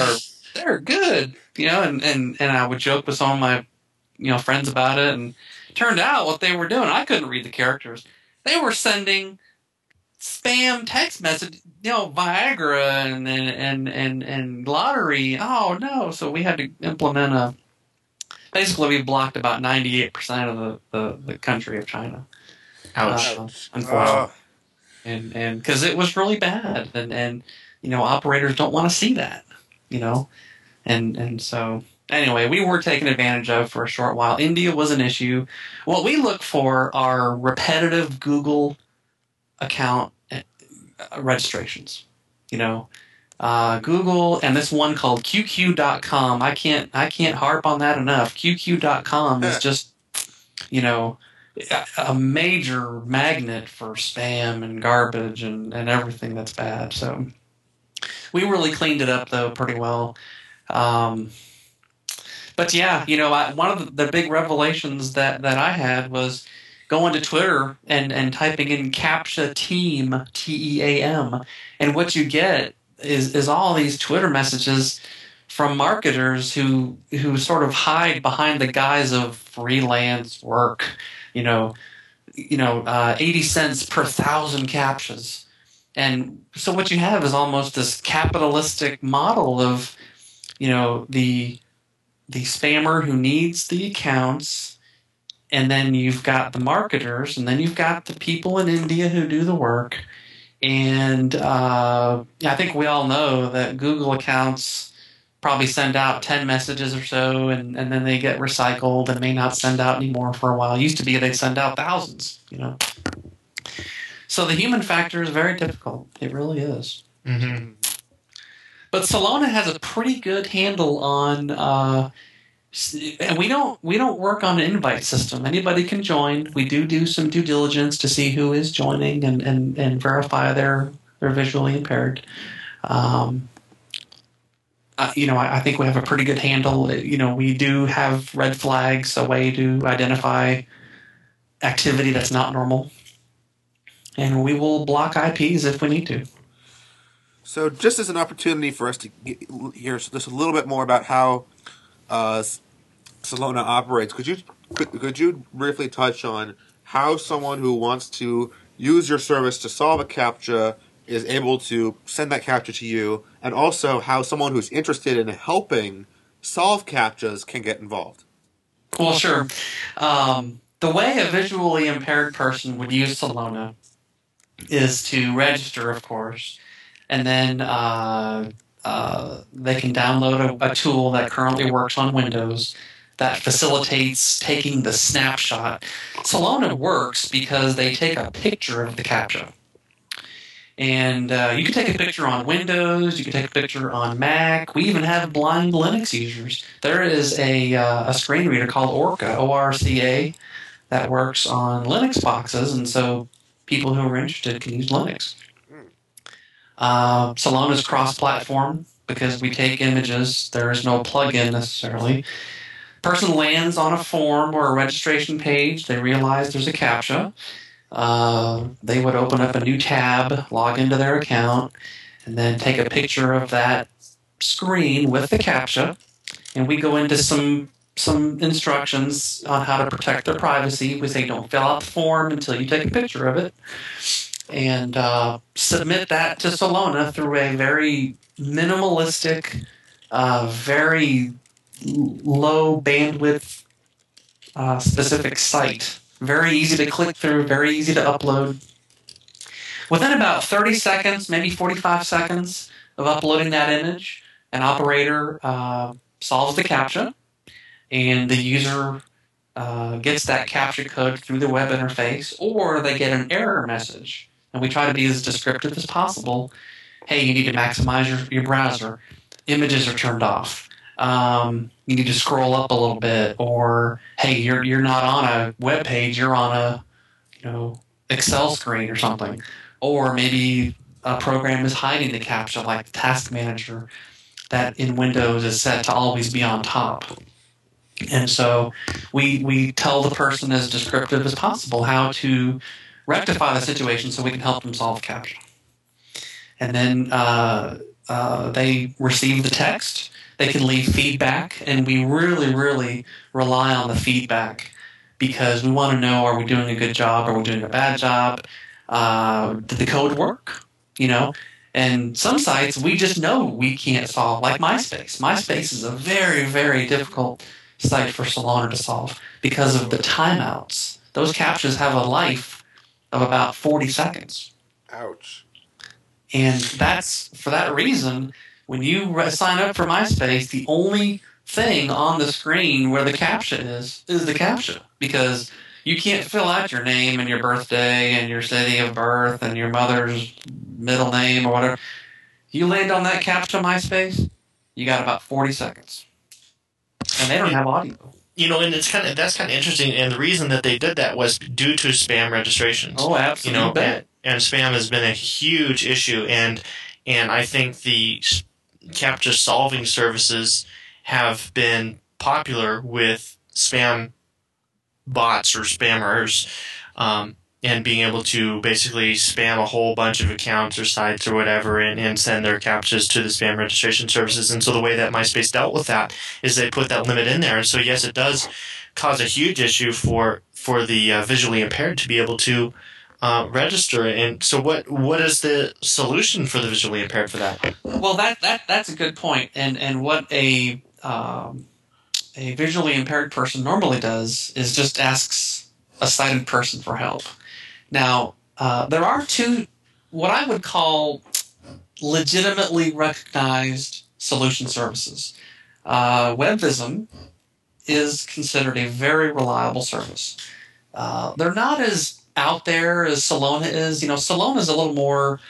they're good. And I would joke with some of my friends about it, and Turned out what they were doing, I couldn't read the characters. They were sending spam text message, Viagra and lottery. Oh no! So we had to implement basically we blocked about 98% of the country of China. Ouch. Unfortunately. And because it was really bad, and operators don't want to see that, and so anyway, we were taken advantage of for a short while. India was an issue. What we look for are repetitive Google account registrations. Google and this one called QQ.com. I can't harp on that enough. QQ.com is just a major magnet for spam and garbage and everything that's bad. So we really cleaned it up though pretty well. But yeah, one of the big revelations that I had was going to Twitter and typing in CAPTCHA TEAM, TEAM, and what you get is all these Twitter messages from marketers who sort of hide behind the guise of freelance work, 80 cents per 1,000 CAPTCHAs. And so what you have is almost this capitalistic model of, the spammer who needs the accounts, and then you've got the marketers, and then you've got the people in India who do the work. And I think we all know that Google accounts probably send out 10 messages or so, and then they get recycled and may not send out anymore for a while. It used to be they'd send out thousands, So the human factor is very difficult. It really is. Mm-hmm. But Salona has a pretty good handle on, and we don't work on an invite system. Anybody can join. We do some due diligence to see who is joining and verify they're visually impaired. I think we have a pretty good handle. We do have red flags, a way to identify activity that's not normal. And we will block IPs if we need to. So just as an opportunity for us to hear just a little bit more about how Salona operates, could you briefly touch on how someone who wants to use your service to solve a CAPTCHA is able to send that CAPTCHA to you, and also how someone who's interested in helping solve CAPTCHAs can get involved? Well, sure. The way a visually impaired person would use Salona is to register, of course, and then they can download a tool that currently works on Windows that facilitates taking the snapshot. Salona works because they take a picture of the CAPTCHA. And you can take a picture on Windows, you can take a picture on Mac. We even have blind Linux users. There is a screen reader called Orca, O-R-C-A, that works on Linux boxes, and so people who are interested can use Linux. Salona is cross-platform because we take images. There is no plugin necessarily. Person lands on a form or a registration page. They realize there's a CAPTCHA. They would open up a new tab, log into their account, and then take a picture of that screen with the CAPTCHA. And we go into some instructions on how to protect their privacy. We say don't fill out the form until you take a picture of it. And submit that to Salona through a very minimalistic, very low bandwidth specific site. Very easy to click through, very easy to upload. Within about 30 seconds, maybe 45 seconds of uploading that image, an operator solves the CAPTCHA, and the user gets that CAPTCHA code through the web interface, or they get an error message. And we try to be as descriptive as possible. Hey, you need to maximize your browser. Images are turned off. You need to scroll up a little bit, or hey, you're not on a web page, you're on a Excel screen or something, or maybe a program is hiding the CAPTCHA, like the Task Manager that in Windows is set to always be on top. And so we tell the person as descriptive as possible how to rectify the situation so we can help them solve CAPTCHA. And then they receive the text. They can leave feedback, and we really, really rely on the feedback because we want to know, are we doing a good job? Are we doing a bad job? Did the code work? You know? And some sites we just know we can't solve, like MySpace. MySpace is a very, very difficult site for Solana to solve because of the timeouts. Those captchas have a life of about 40 seconds. Ouch. And that's, for that reason, when you sign up for MySpace, the only thing on the screen where the captcha is the captcha. Because you can't fill out your name and your birthday and your city of birth and your mother's middle name or whatever. You land on that captcha MySpace, you got about 40 seconds. And they don't have audio. You know, and that's kind of interesting. And the reason that they did that was due to spam registrations. Oh, absolutely. You know, and spam has been a huge issue. And I think the captcha solving services have been popular with spam bots or spammers, and being able to basically spam a whole bunch of accounts or sites or whatever and send their captchas to the spam registration services. And so the way that MySpace dealt with that is they put that limit in there. And so, yes, it does cause a huge issue for the visually impaired to be able to register. And so what is the solution for the visually impaired for that? Well, that's a good point. And what a visually impaired person normally does is just asks a sighted person for help. Now, there are two, what I would call legitimately recognized solution services. WebVism is considered a very reliable service. They're not as out there as Solana is. You know, Solana is a little more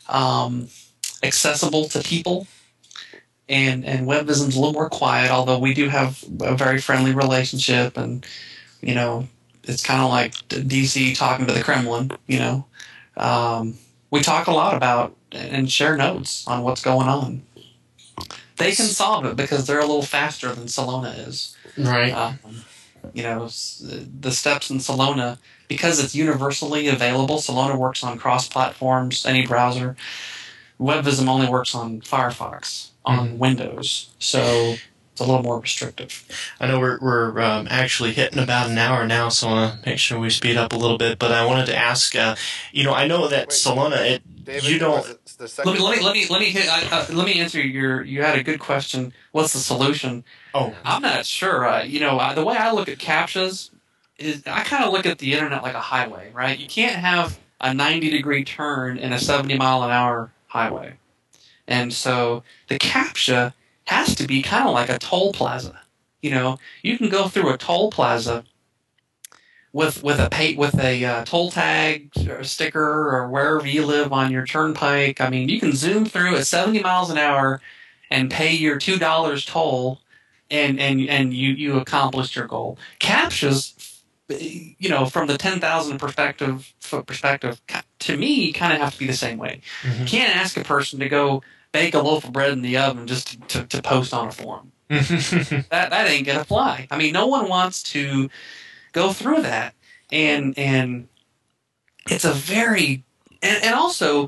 accessible to people, and WebVism's a little more quiet, although we do have a very friendly relationship, and, you know, it's kind of like DC talking to the Kremlin, you know. We talk a lot about and share notes on what's going on. They can solve it because they're a little faster than Solana is. Right. You know, the steps in Solana, because it's universally available, Solana works on cross-platforms, any browser. WebVism only works on Firefox, on Windows. So it's a little more restrictive. I know we're actually hitting about an hour now, so I want to make sure we speed up a little bit. But I wanted to ask, you know, I know that Solana, David, you don't. Let me answer you had a good question. What's the solution? Oh, I'm not sure. You know, the way I look at captchas is I kind of look at the internet like a highway, right? You can't have a 90-degree turn in a 70-mile-an-hour highway, and so the captcha has to be kind of like a toll plaza. You know, you can go through a toll plaza with a toll tag or a sticker or wherever you live on your turnpike. I mean, you can zoom through at 70 miles an hour and pay your $2 toll, and you accomplished your goal. Captchas, you know, from the 10,000 perspective, to me, kind of have to be the same way. Mm-hmm. You can't ask a person to go bake a loaf of bread in the oven just to post on a forum. that ain't gonna fly. I mean, no one wants to go through that, and it's a very and also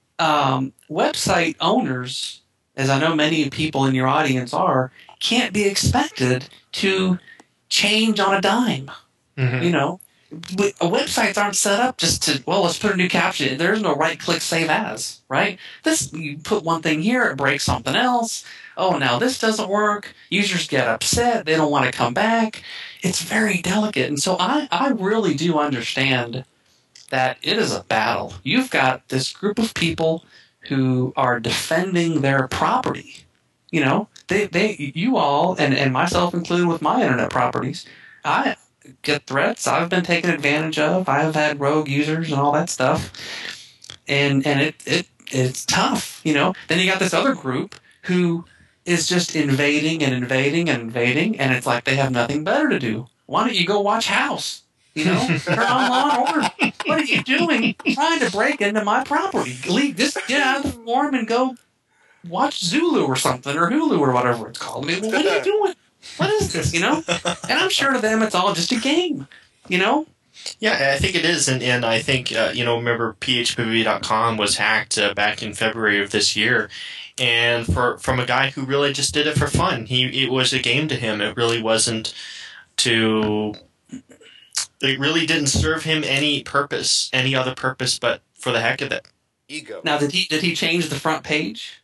website owners, as I know many people in your audience are, can't be expected to change on a dime. Mm-hmm. You know, websites aren't set up just to, well, let's put a new caption. There's no right-click save as, right? You put one thing here, it breaks something else. Oh, now this doesn't work. Users get upset. They don't want to come back. It's very delicate. And so I really do understand that it is a battle. You've got this group of people who are defending their property. You know, you all, and myself included with my internet properties, I get threats I've been taken advantage of. I've had rogue users and all that stuff, and it's tough, you know. Then you got this other group who is just invading, and it's like they have nothing better to do. Why don't you go watch House? You know, turn on Law and Order. What are you doing? Trying to break into my property? Just get out of the forum and go watch Zulu or something, or Hulu or whatever it's called. I mean, what are you doing? What is this, you know? And I'm sure to them it's all just a game, you know? Yeah, I think it is. And I think, you know, remember phpv.com was hacked back in February of this year. And from a guy who really just did it for fun. It was a game to him. It really wasn't to It really didn't serve him any other purpose, but for the heck of it. Ego. Now, did he change the front page?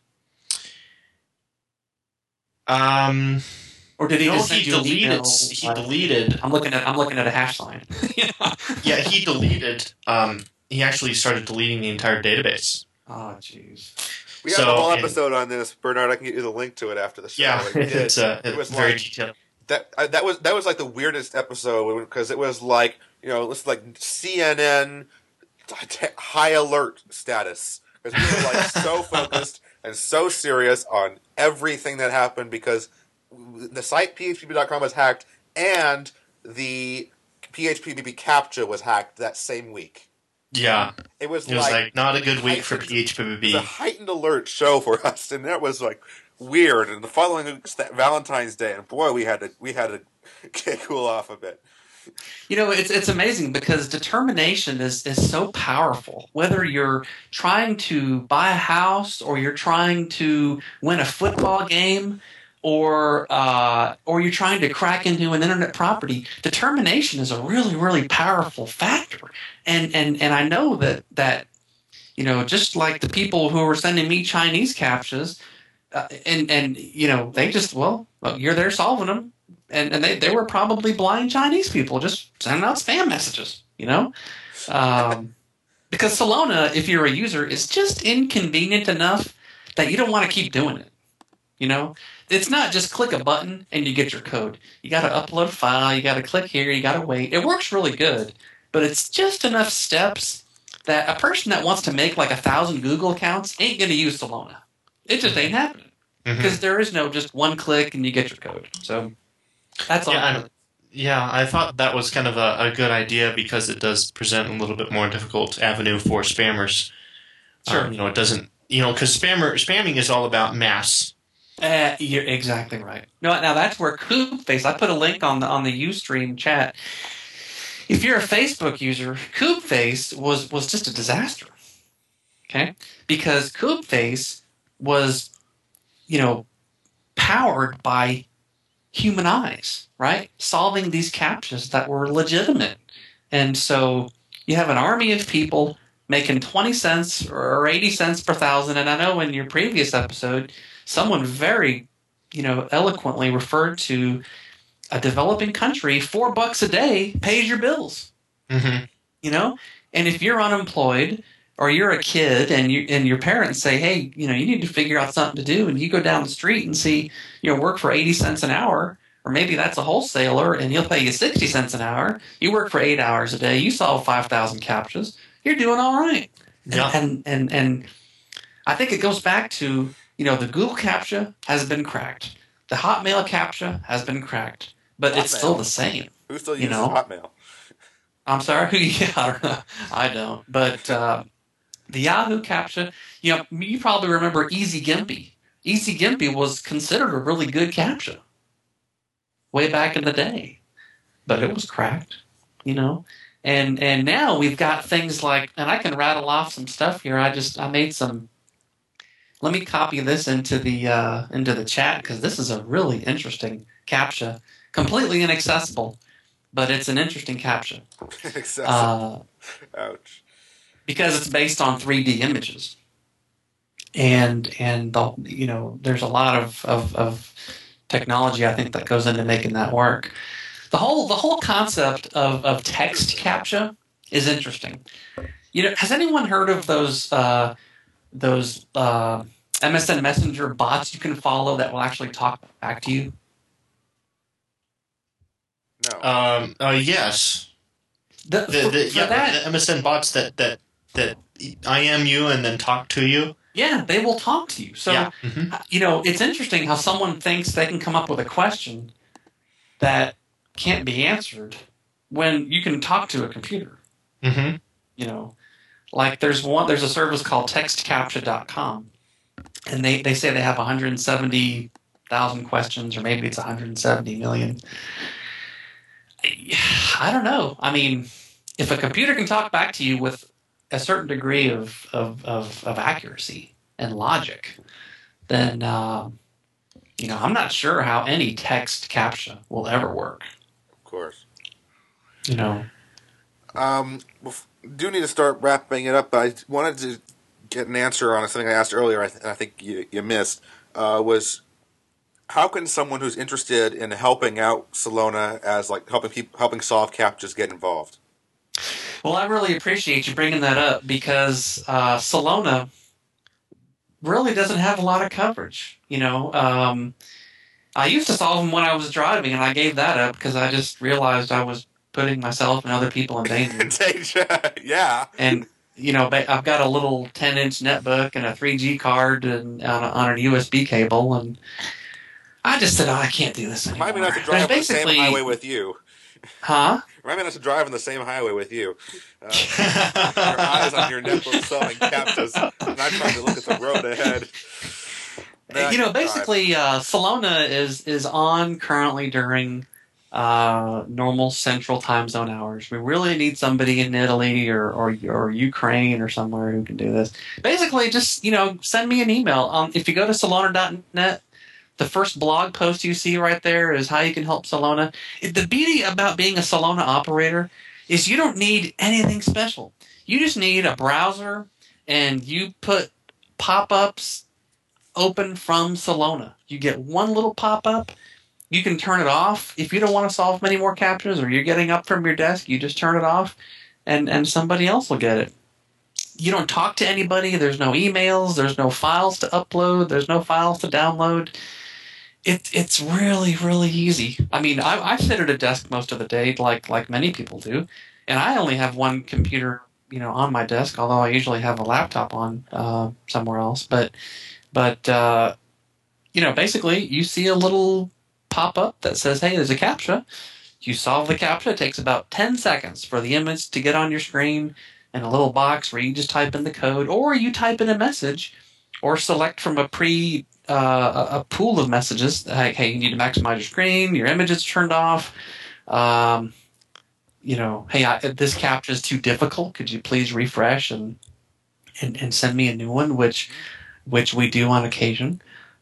Or did he just send you an email? He deleted. I'm looking at a hash line. Yeah, he deleted. He actually started deleting the entire database. Oh, jeez. We have a whole episode on this, Bernard. I can get you the link to it after the show. Yeah, it was very like, detailed. That was like the weirdest episode because it was like it's like CNN high alert status because we were like so focused and so serious on everything that happened because the site phpb.com was hacked and the PHPBB CAPTCHA was hacked that same week. Yeah, it was like not a good week for PHPBB. It was a heightened alert show for us, and that was like weird. And the following week's Valentine's Day, and boy, we had to get cool off a bit. It's amazing because determination is so powerful. Whether you're trying to buy a house or you're trying to win a football game or you're trying to crack into an internet property, determination is a really, really powerful factor. And I know that just like the people who were sending me Chinese captchas, they just you're there solving them. And they were probably blind Chinese people just sending out spam messages, because Solona, if you're a user, is just inconvenient enough that you don't want to keep doing it. It's not just click a button and you get your code. You got to upload a file. You got to click here. You got to wait. It works really good, but it's just enough steps that a person that wants to make like 1,000 Google accounts ain't going to use Solona. It just ain't happening because there is no just one click and you get your code. So. That's all. I thought that was kind of a good idea because it does present a little bit more difficult avenue for spammers. Sure. It doesn't, because spamming is all about mass. You're exactly right. No, now that's where KubeFace. I put a link on the Ustream chat. If you're a Facebook user, KubeFace was just a disaster. Okay, because KubeFace was, powered by human eyes, right? Solving these captchas that were legitimate. And so you have an army of people making 20 cents or 80 cents per thousand. And I know in your previous episode, someone very, eloquently referred to a developing country, $4 a day pays your bills. Mm-hmm. And if you're unemployed or you're a kid and your parents say, hey, you need to figure out something to do, and you go down the street and see, work for 80 cents an hour, or maybe that's a wholesaler and he'll pay you 60 cents an hour. You work for 8 hours a day. You solve 5,000 captchas. You're doing all right. Yeah. And I think it goes back to, the Google CAPTCHA has been cracked. The Hotmail CAPTCHA has been cracked, but Hotmail. It's still the same. Who still uses Hotmail? I'm sorry. I don't. But the Yahoo CAPTCHA, you probably remember Easy Gimpy. Easy Gimpy was considered a really good CAPTCHA way back in the day, but it was cracked, And now we've got things like, and I can rattle off some stuff here. I made some. Let me copy this into the chat because this is a really interesting CAPTCHA, completely inaccessible, but it's an interesting CAPTCHA. Accessible. Ouch. Because it's based on 3D images, and there's a lot of technology I think that goes into making that work. The whole concept of text CAPTCHA is interesting. Has anyone heard of those MSN Messenger bots you can follow that will actually talk back to you? No. Yes. The MSN bots that IM you and then talk to you. Yeah, they will talk to you. So, yeah. It's interesting how someone thinks they can come up with a question that can't be answered when you can talk to a computer. Mm-hmm. Like there's a service called textcaptcha.com, and they say they have 170,000 questions, or maybe it's 170 million. I don't know. I mean, if a computer can talk back to you with a certain degree of accuracy and logic, then I'm not sure how any text CAPTCHA will ever work. Of course. Do need to start wrapping it up, but I wanted to get an answer on something I asked earlier, and I think you missed, was how can someone who's interested in helping out Salona as like helping solve CAPTCHAs get involved? Well, I really appreciate you bringing that up because Salona really doesn't have a lot of coverage. I used to solve them when I was driving, and I gave that up because I just realized I was putting myself and other people in danger. Yeah. And I've got a little 10-inch netbook and a 3G card and on a USB cable, and I just said, I can't do this anymore. Remind me not to drive on the same highway with you. Huh? Remind me not to drive on the same highway with you. Your eyes on your netbook selling CAPTCHAs, and I'm trying to look at the road ahead. Basically, Salona is on currently during normal Central Time Zone hours. We really need somebody in Italy or Ukraine or somewhere who can do this. Basically, just send me an email. If you go to Salona.net, the first blog post you see right there is how you can help Salona. The beauty about being a Salona operator is you don't need anything special. You just need a browser, and you put pop-ups open from Salona. You get one little pop-up. You can turn it off. If you don't want to solve many more CAPTCHAs or you're getting up from your desk, you just turn it off, and somebody else will get it. You don't talk to anybody. There's no emails. There's no files to upload. There's no files to download. It's really, really easy. I mean, I sit at a desk most of the day, like many people do, and I only have one computer, on my desk. Although I usually have a laptop on somewhere else. But basically, you see a little pop-up that says, "Hey, there's a CAPTCHA." You solve the CAPTCHA. It takes about 10 seconds for the image to get on your screen, and a little box where you just type in the code, or you type in a message, or select from a pool of messages. Like, hey, you need to maximize your screen. Your image is turned off. Hey, this CAPTCHA is too difficult. Could you please refresh and send me a new one? Which we do on occasion.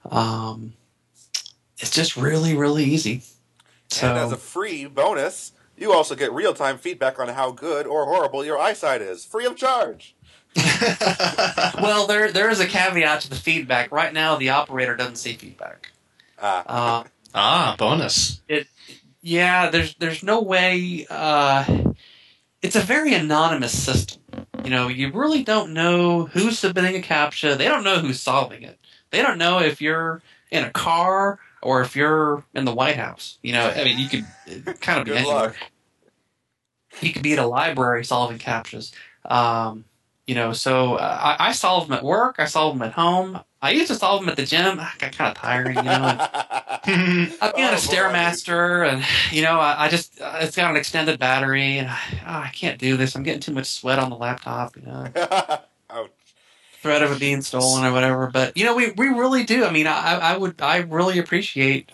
It's just really, really easy. So, and as a free bonus, you also get real-time feedback on how good or horrible your eyesight is, free of charge. Well, there is a caveat to the feedback. Right now, the operator doesn't see feedback. Bonus. There's no way. It's a very anonymous system. You really don't know who's submitting a CAPTCHA. They don't know who's solving it. They don't know if you're in a car or if you're in the White House. You could kind of be anywhere. Luck. You could be at a library solving CAPTCHAs. So I solve them at work. I solve them at home. I used to solve them at the gym. I got kind of tiring, I've got a Stairmaster, and I just it's got an extended battery, and I can't do this. I'm getting too much sweat on the laptop, Ouch. Threat of it being stolen or whatever. But we really do. I mean, I really appreciate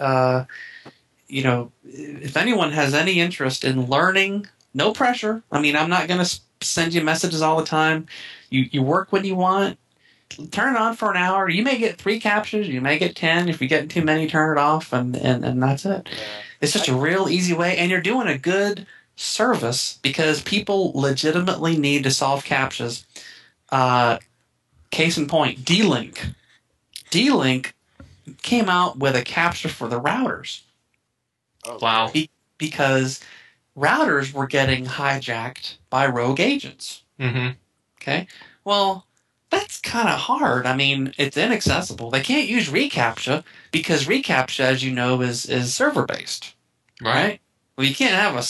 if anyone has any interest in learning, no pressure. I mean, I'm not going to send you messages all the time. You work when you want. Turn it on for an hour. You may get 3 CAPTCHAs. You may get 10. If you're getting too many, turn it off, and that's it. Yeah. It's just a real easy way, and you're doing a good service because people legitimately need to solve CAPTCHAs. Case in point, D-Link. D-Link came out with a CAPTCHA for the routers. Oh, wow. Because routers were getting hijacked by rogue agents. Mm-hmm. Okay? Well, that's kind of hard. I mean, it's inaccessible. They can't use reCAPTCHA because reCAPTCHA, as you know, is server-based. Right? Well, you can't have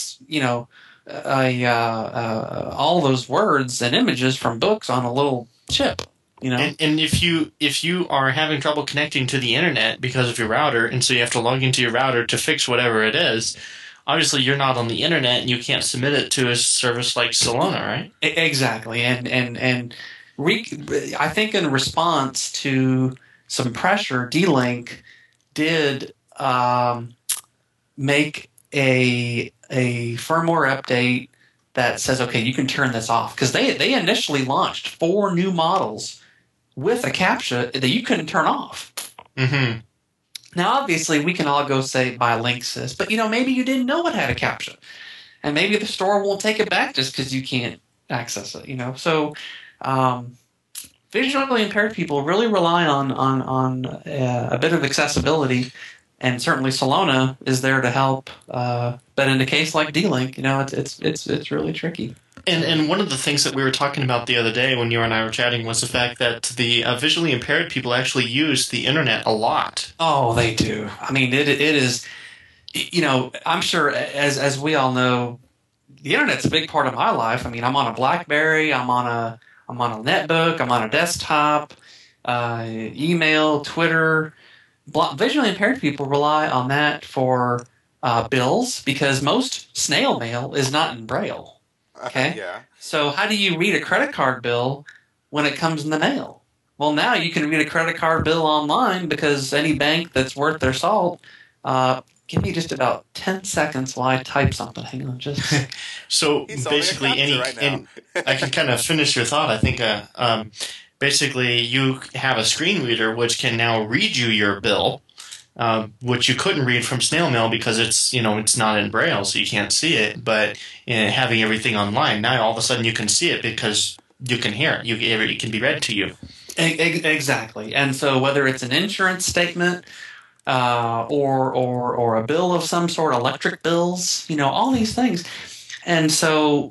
all those words and images from books on a little chip. And if you are having trouble connecting to the internet because of your router, and so you have to log into your router to fix whatever it is, obviously you're not on the internet and you can't submit it to a service like Salona, right? Exactly. And I think in response to some pressure, D-Link did make a firmware update that says, okay, you can turn this off. Because they initially launched 4 new models with a CAPTCHA that you couldn't turn off. Mm-hmm. Now, obviously, we can all go say buy Linksys, but maybe you didn't know it had a CAPTCHA. and maybe the store won't take it back just because you can't access it. So visually impaired people really rely on a bit of accessibility, and certainly Solona is there to help. But in a case like D-Link, it's really tricky. And one of the things that we were talking about the other day when you and I were chatting was the fact that the visually impaired people actually use the internet a lot. Oh, they do. I mean, it is. I'm sure, as we all know, the internet's a big part of my life. I mean, I'm on a BlackBerry, I'm on a netbook, I'm on a desktop, email, Twitter. Visually impaired people rely on that for bills because most snail mail is not in Braille. Okay? Yeah. So how do you read a credit card bill when it comes in the mail? Well, now you can read a credit card bill online because any bank that's worth their salt. Give me just about 10 seconds while I type something. Hang on, just. So He's solving a basically, captcha right now. I can kind of finish your thought. I think basically you have a screen reader which can now read you your bill, which you couldn't read from snail mail because it's not in Braille, so you can't see it. But having everything online, now all of a sudden you can see it because you can hear it. It can be read to you. Exactly. And so whether it's an insurance statement or a bill of some sort, electric bills, all these things. And so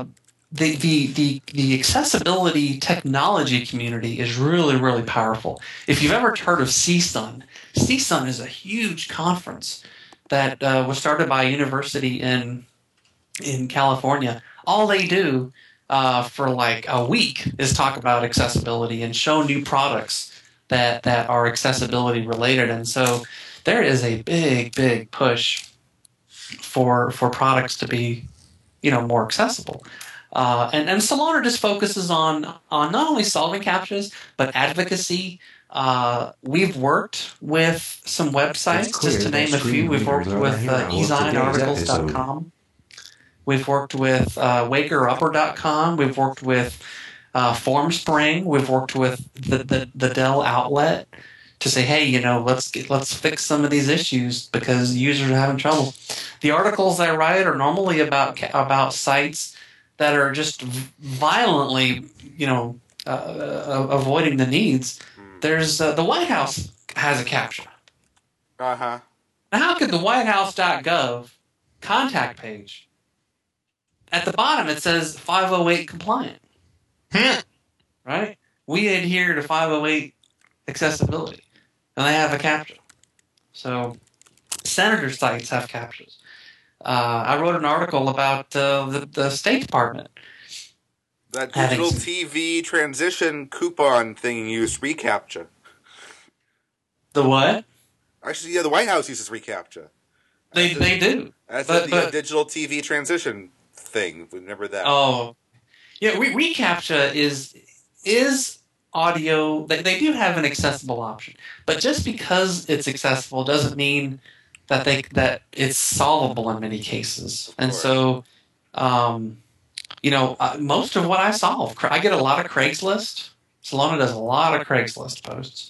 the accessibility technology community is really, really powerful. If you've ever heard of CSUN is a huge conference that was started by a university in California. All they do for like a week is talk about accessibility and show new products that are accessibility related. And so there is a big push for products to be more accessible. And Solana just focuses on not only solving CAPTCHAs but advocacy. We've worked with some websites, just to name a few. We've worked with ezinearticles.com. We've worked with wakerupper.com. We've worked with Formspring. We've worked with the Dell outlet to say, hey, let's fix some of these issues because users are having trouble. The articles I write are normally about sites that are just violently, avoiding the needs. There's the White House has a CAPTCHA. Uh-huh. Now, how could the WhiteHouse.gov contact page at the bottom it says 508 compliant? Right? We adhere to 508 accessibility, and they have a CAPTCHA. So, senator sites have CAPTCHAs. I wrote an article about the State Department. That digital TV transition coupon thing you used reCAPTCHA. The what? Actually, yeah, the White House uses reCAPTCHA. They do. That's the digital TV transition thing. Remember that? Oh, yeah. reCAPTCHA is audio. They do have an accessible option, but just because it's accessible doesn't mean that it's solvable in many cases. And so, most of what I solve, I get a lot of Craigslist. Solana does a lot of Craigslist posts.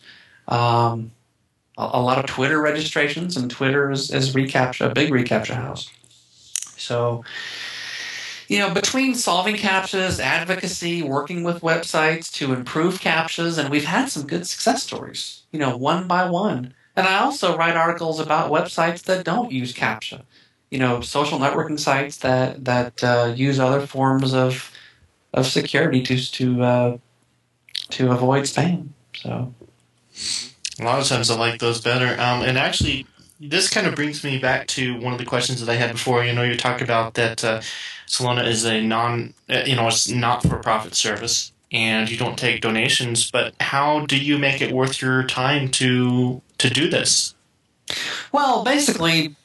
A lot of Twitter registrations, and Twitter is reCAPTCHA, a big reCAPTCHA house. So, between solving CAPTCHAs, advocacy, working with websites to improve CAPTCHAs, and we've had some good success stories, one by one. And I also write articles about websites that don't use CAPTCHA, social networking sites that use other forms of security to avoid spam. So. A lot of times I like those better. And actually, this kind of brings me back to one of the questions that I had before. You talked about that Solana is a it's not-for-profit service, and you don't take donations. But how do you make it worth your time to do this? Well, basically,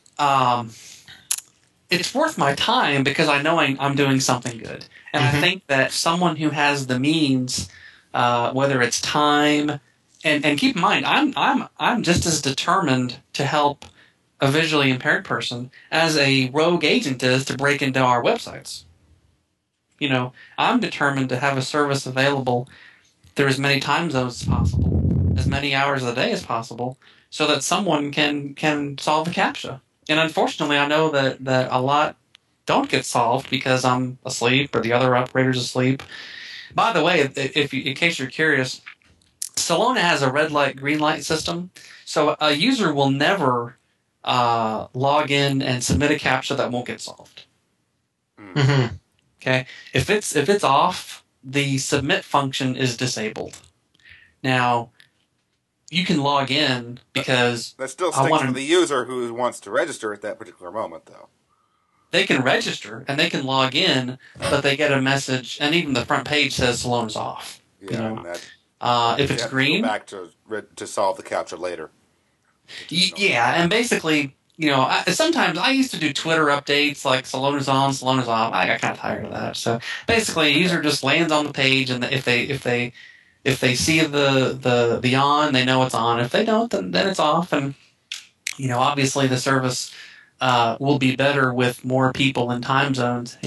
it's worth my time because I know I'm doing something good, and I think that someone who has the means, whether it's time. And keep in mind, I'm just as determined to help a visually impaired person as a rogue agent is to break into our websites. I'm determined to have a service available through as many time zones as possible, as many hours of the day as possible, so that someone can solve the CAPTCHA. And unfortunately, I know that a lot don't get solved because I'm asleep or the other operator's asleep. By the way, in case you're curious, Solona has a red light, green light system. So a user will never log in and submit a CAPTCHA that won't get solved. Mm-hmm. Okay, if it's off, the submit function is disabled. Now, you can log in because That still stinks for the user who wants to register at that particular moment, though. They can register and they can log in, but they get a message, and even the front page says Salona's off. Yeah, you know? and If it's green, go back to solve the CAPTCHA later. Yeah, and basically, sometimes I used to do Twitter updates like Salona's on, Salona's off. I got kind of tired of that. So basically, a user just lands on the page, and if they see the on, they know it's on. If they don't, then it's off. And obviously, the service will be better with more people in time zones.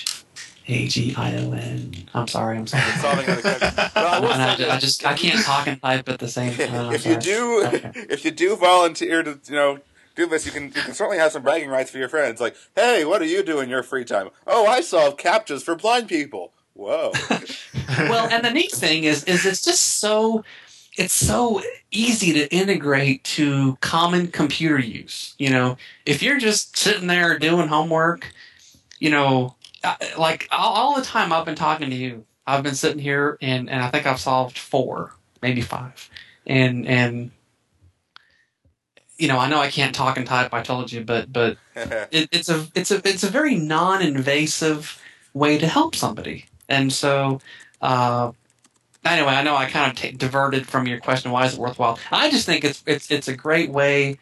HAGION. I'm sorry. Solving other questions. I can't talk and type at the same time. If you do volunteer to do this, you can certainly have some bragging rights for your friends. Like, hey, what do you do in your free time? Oh, I solve CAPTCHAs for blind people. Whoa. Well, and the neat thing is it's just so easy to integrate to common computer use. If you're just sitting there doing homework, like all the time I've been talking to you, I've been sitting here and I think I've solved 4, maybe 5. And I know I can't talk and type, I told you, but it's a very non-invasive way to help somebody. And so anyway, I know I kind of diverted from your question, why is it worthwhile? I just think it's a great way.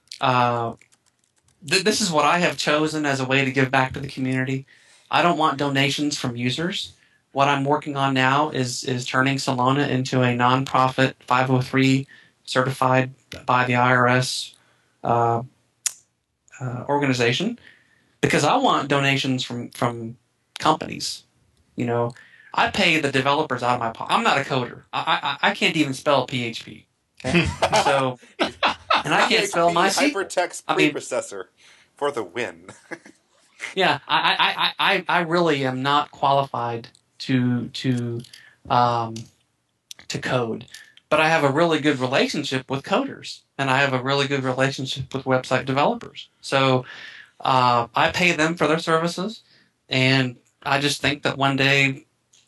This is what I have chosen as a way to give back to the community. I don't want donations from users. What I'm working on now is turning Salona into a nonprofit 503 certified by the IRS organization, because I want donations from companies. I pay the developers out of my pocket. I'm not a coder. I can't even spell PHP. Okay, so and I can't spell my hypertext preprocessor for the win. Yeah, I really am not qualified to code, but I have a really good relationship with coders, and I have a really good relationship with website developers. So I pay them for their services, and I just think that one day,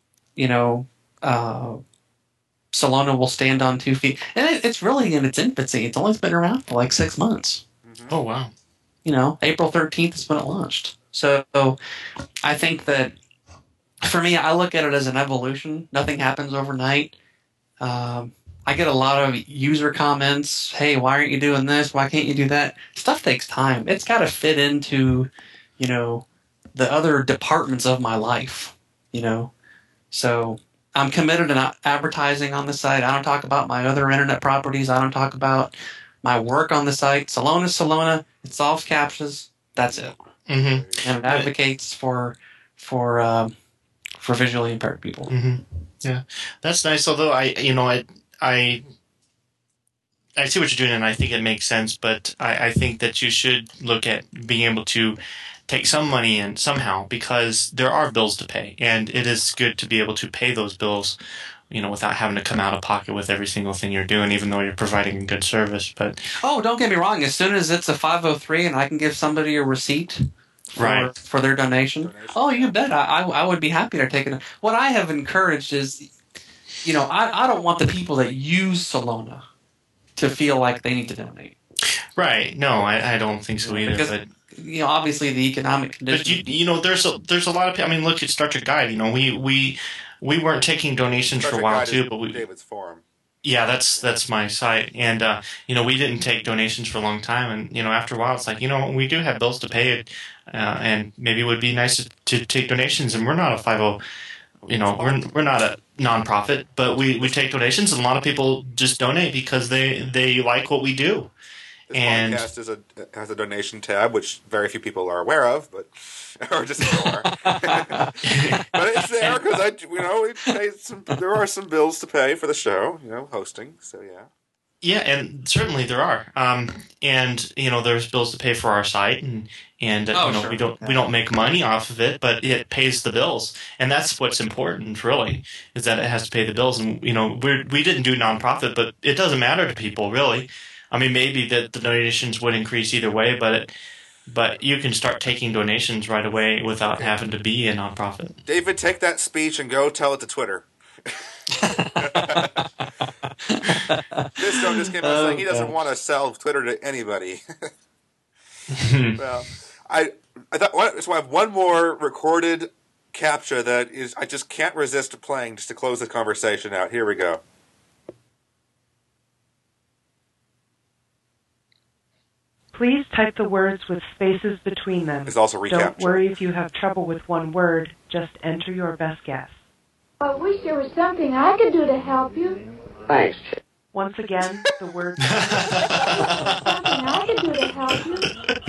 Salona will stand on 2 feet, and it's really in its infancy. It's only been around for like 6 months. Mm-hmm. Oh wow! April 13th is when it launched. So I think that for me, I look at it as an evolution. Nothing happens overnight. I get a lot of user comments. Hey, why aren't you doing this? Why can't you do that? Stuff takes time. It's got to fit into, the other departments of my life, So I'm committed to not advertising on the site. I don't talk about my other internet properties. I don't talk about my work on the site. Salona's Salona. It solves CAPTCHAs. That's it. Mm-hmm. And it advocates for visually impaired people. Mm-hmm. Yeah, that's nice. Although I see what you're doing, and I think it makes sense. But I think that you should look at being able to take some money in somehow, because there are bills to pay, and it is good to be able to pay those bills, without having to come out of pocket with every single thing you're doing, even though you're providing a good service. But don't get me wrong. As soon as it's a 503 and I can give somebody a receipt for their donation, oh, you bet. I would be happy to take it. What I have encouraged is, I don't want the people that use Salona to feel like they need to donate. Right. No, I don't think so either. Because, but obviously the economic conditions. But there's a lot of people. I mean, look at Star Trek Guide. We weren't taking donations for a while too, but David's forum. Yeah, that's my site, and we didn't take donations for a long time, and after a while, it's like we do have bills to pay, and maybe it would be nice to take donations, and we're not a 50, we're not a nonprofit, but we take donations, and a lot of people just donate because they like what we do. This podcast has a donation tab, which very few people are aware of, but or just ignore. But it's there because we pay some. There are some bills to pay for the show, hosting. So yeah. Yeah, and certainly there are. And there's bills to pay for our site, and Sure. we don't make money off of it, but it pays the bills, and that's what's important, really, is that it has to pay the bills. And we didn't do nonprofit, but it doesn't matter to people, really. I mean, maybe the donations would increase either way, but you can start taking donations right away without having to be a nonprofit. David, take that speech and go tell it to Twitter. This Stone just came out saying he doesn't want to sell Twitter to anybody. Well, I thought so. I have one more recorded CAPTCHA that is I just can't resist playing just to close the conversation out. Here we go. Please type the words with spaces between them. It's also reCAPTCHA. Don't worry if you have trouble with one word. Just enter your best guess. I wish there was something I could do to help you. Thanks. Once again, the word. Something I could do to help you.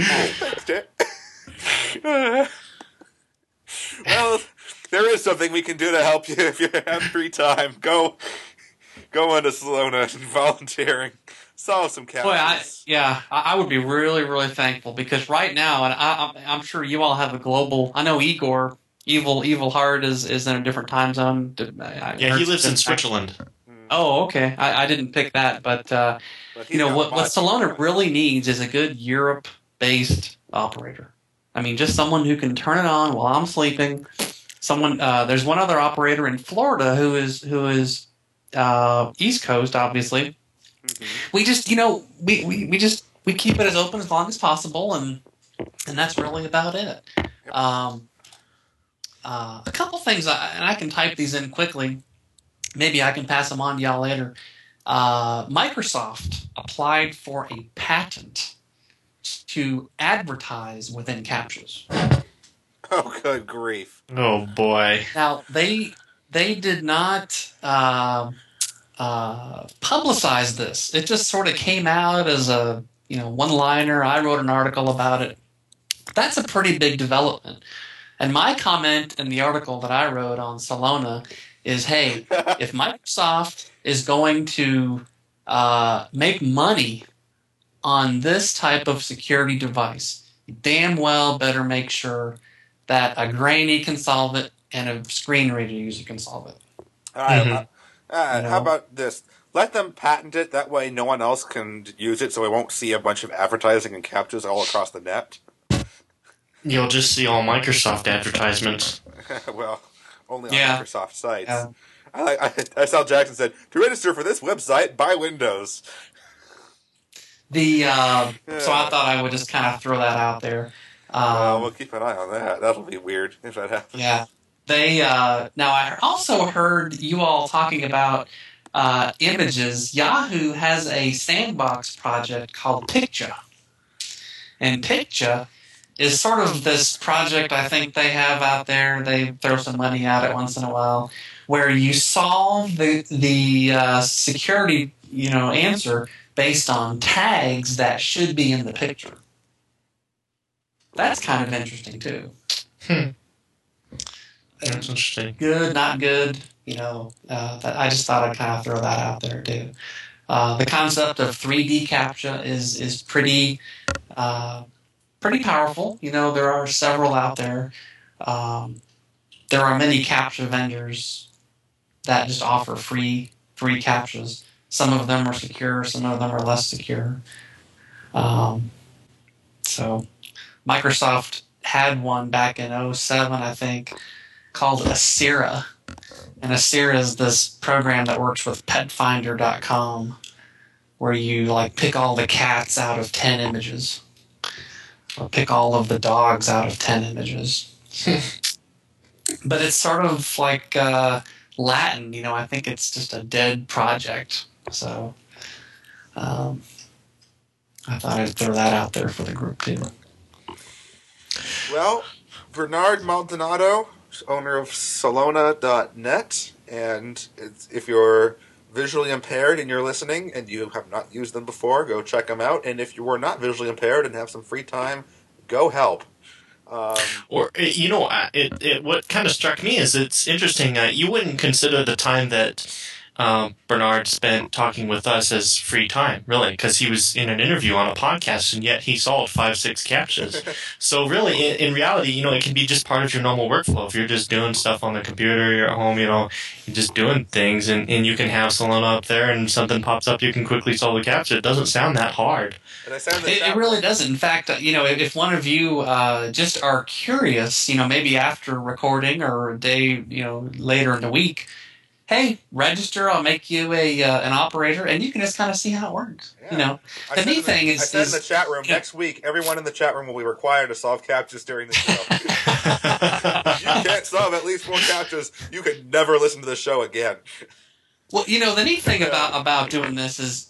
Well, there is something we can do to help you if you have free time. Go into Salona and volunteering. Solve some CAPTCHAs. Boy, I would be really, really thankful because right now, and I'm sure you all have a global. I know Igor, Evil Heart, is in a different time zone. Yeah, he lives in Switzerland. Oh, okay. I didn't pick that, but what Salona really needs is a good Europe-based operator. I mean, just someone who can turn it on while I'm sleeping. Someone. There's one other operator in Florida who is East Coast, obviously. Mm-hmm. We just, we keep it as open as long as possible, and that's really about it. A couple things, and I can type these in quickly. Maybe I can pass them on to y'all later. Microsoft applied for a patent to advertise within CAPTCHAs. Oh, good grief! Oh boy! Now they did not publicize this. It just sort of came out as a one-liner. I wrote an article about it. That's a pretty big development. And my comment in the article that I wrote on Salona is, hey, if Microsoft is going to make money on this type of security device, you damn well better make sure that a Granny can solve it and a screen reader user can solve it. All right. How about this? Let them patent it. That way no one else can use it, so we won't see a bunch of advertising and CAPTCHAs all across the net. You'll just see all Microsoft advertisements. Well, only on Microsoft sites. Yeah. I saw Jackson said, to register for this website, buy Windows. So I thought I would just kind of throw that out there. We'll keep an eye on that. That'll be weird if that happens. Yeah. They now I also heard you all talking about images. Yahoo has a sandbox project called Picture. And Picture is sort of this project I think they have out there. They throw some money at it once in a while, where you solve the security answer based on tags that should be in the picture. That's kind of interesting too. That's interesting. Good, not good. I just thought I'd kind of throw that out there too. The concept of 3D CAPTCHA is pretty powerful. There are several out there. There are many CAPTCHA vendors that just offer free CAPTCHAs. Some of them are secure, some of them are less secure. So Microsoft had one back in 2007, I think, called Asira. And Asira is this program that works with petfinder.com where you pick all the cats out of 10 images. Or pick all of the dogs out of 10 images. But it's sort of like Latin, I think it's just a dead project. So I thought I'd throw that out there for the group too. Well, Bernard Maldonado, owner of Salona.net, and if you're visually impaired and you're listening and you have not used them before, go check them out. And if you were not visually impaired and have some free time, go help. What kind of struck me is it's interesting. You wouldn't consider the time that Bernard spent talking with us as free time, really, because he was in an interview on a podcast, and yet he solved 5-6 captchas. So really, in reality, it can be just part of your normal workflow. If you're just doing stuff on the computer, you're at home, you're just doing things, and you can have Solana up there, and something pops up, you can quickly solve the captcha. It doesn't sound that hard. It really doesn't. In fact, if one of you just are curious, maybe after recording or a day, later in the week, hey, register. I'll make you an operator, and you can just kind of see how it works. Yeah. The neat thing is, I said in the chat room next week, everyone in the chat room will be required to solve captchas during the show. If you can't solve at least 4 captchas, you could never listen to the show again. Well, the neat thing about doing this is,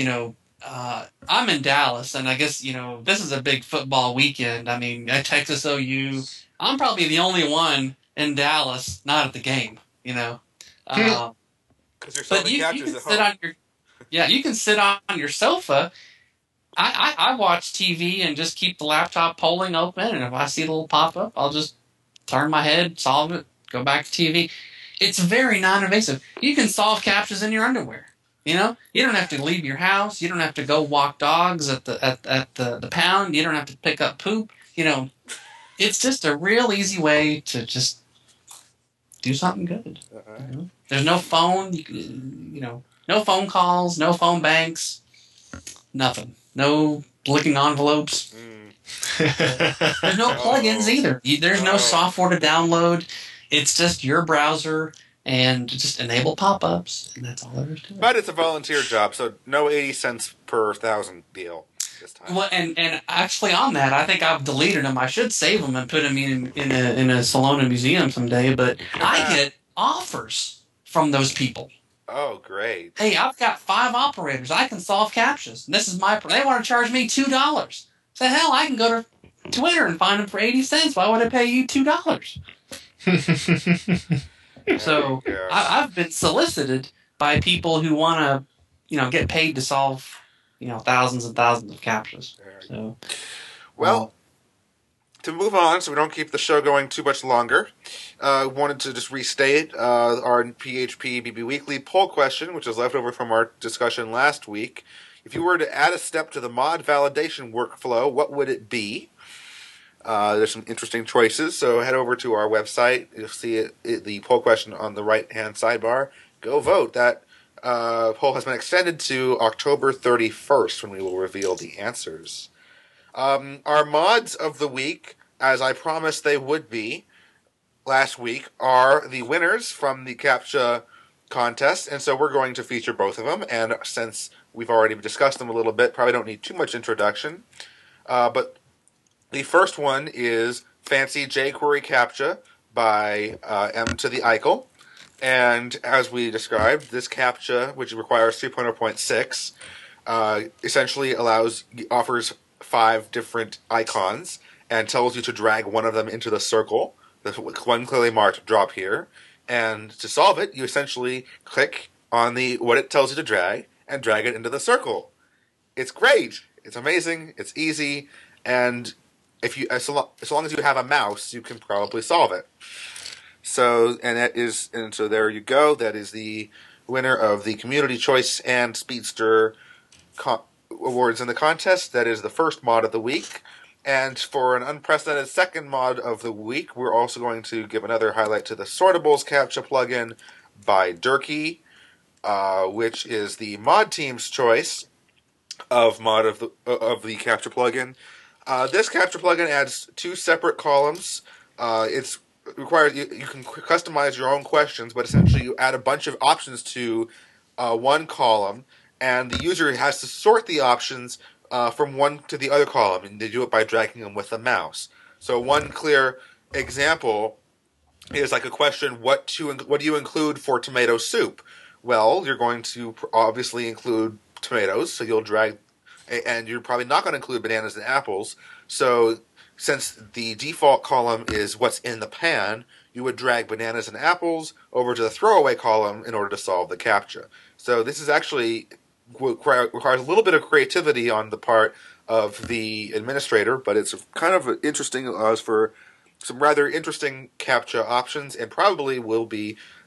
I'm in Dallas, and I guess, this is a big football weekend. I mean, at Texas OU, I'm probably the only one in Dallas not at the game, Because you're solving captchas at home. You can sit on your sofa. I watch TV and just keep the laptop polling open, and if I see a little pop-up, I'll just turn my head, solve it, go back to TV. It's very non-invasive. You can solve captchas in your underwear. You don't have to leave your house. You don't have to go walk dogs at the pound. You don't have to pick up poop. It's just a real easy way to just do something good. There's no phone. No phone calls, no phone banks, nothing. No licking envelopes. There's no plugins either. There's no software to download. It's just your browser and just enable pop-ups, and that's all there is to it. But it's a volunteer job, so no 80 cents per 1,000 deal this time. Well, and actually on that, I think I've deleted them. I should save them and put them in a Solana museum someday, but I get offers from those people. Oh, great. Hey, I've got 5 operators. I can solve captchas. This is they want to charge me $2. Say, hell, I can go to Twitter and find them for 80 cents. Why would I pay you $2? So I've been solicited by people who want to, get paid to solve, thousands and thousands of captchas. So, well, to move on, so we don't keep the show going too much longer, wanted to just restate our PHP BB Weekly poll question, which is left over from our discussion last week. If you were to add a step to the mod validation workflow, what would it be? There's some interesting choices, so head over to our website. You'll see the poll question on the right-hand sidebar. Go vote. That poll has been extended to October 31st when we will reveal the answers. Our mods of the week, as I promised they would be last week, are the winners from the CAPTCHA contest, and so we're going to feature both of them, and since we've already discussed them a little bit, probably don't need too much introduction, but the first one is Fancy jQuery CAPTCHA by M to the Eichel. And as we described, this CAPTCHA, which requires 3.0.6, essentially offers 5 different icons and tells you to drag one of them into the circle, the one clearly marked drop here. And to solve it, you essentially click on what it tells you to drag and drag it into the circle. It's great. It's amazing. It's easy. And as long as you have a mouse, you can probably solve it. So there you go. That is the winner of the Community Choice and Speedster awards in the contest. That is the first mod of the week. And for an unprecedented second mod of the week, we're also going to give another highlight to the Sortables CAPTCHA plugin by Durkee, which is the mod team's choice of mod of the CAPTCHA plugin. This CAPTCHA plugin adds 2 separate columns. It's required you can customize your own questions, but essentially you add a bunch of options to one column, and the user has to sort the options from one to the other column, and they do it by dragging them with the mouse. So one clear example is like a question: what do you include for tomato soup? Well, you're going to obviously include tomatoes, so you'll drag. And you're probably not going to include bananas and apples. So since the default column is what's in the pan, you would drag bananas and apples over to the throwaway column in order to solve the CAPTCHA. So this is actually requires a little bit of creativity on the part of the administrator, but it's kind of interesting, allows for some rather interesting CAPTCHA options, and probably will be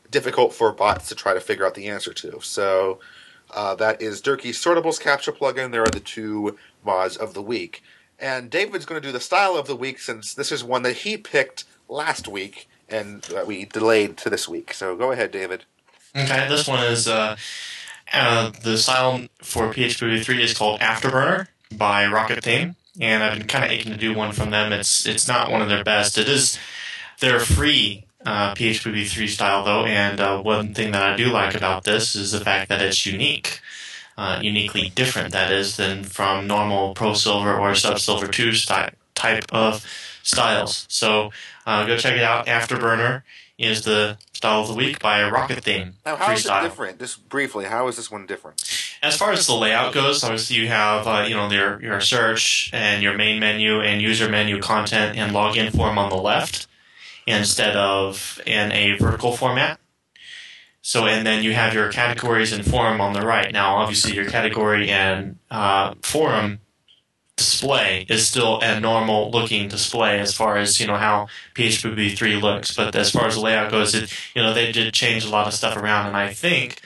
difficult for bots to try to figure out the answer to. So that is Durkey's Sortables CAPTCHA plugin. There are the 2 mods of the week. And David's going to do the style of the week, since this is one that he picked last week and we delayed to this week. So go ahead, David. Okay, this one is the style for PHP 3 is called Afterburner by Rocket Theme, and I've been kind of aching to do one from them. It's not one of their best. It is their free PHP 3 style though, and one thing that I do like about this is the fact that it's unique. Uniquely different, that is, than from normal Pro Silver or Sub Silver 2 type of styles. So go check it out. Afterburner is the style of the week by Rocket Theme. Now, how is it different? Just briefly, how is this one different? As far as the layout goes, obviously you have your search and your main menu and user menu content and login form on the left instead of in a vertical format. So, and then you have your categories and forum on the right. Now, obviously, your category and forum display is still a normal-looking display as far as how PHP 3 looks. But as far as the layout goes, they did change a lot of stuff around, and I think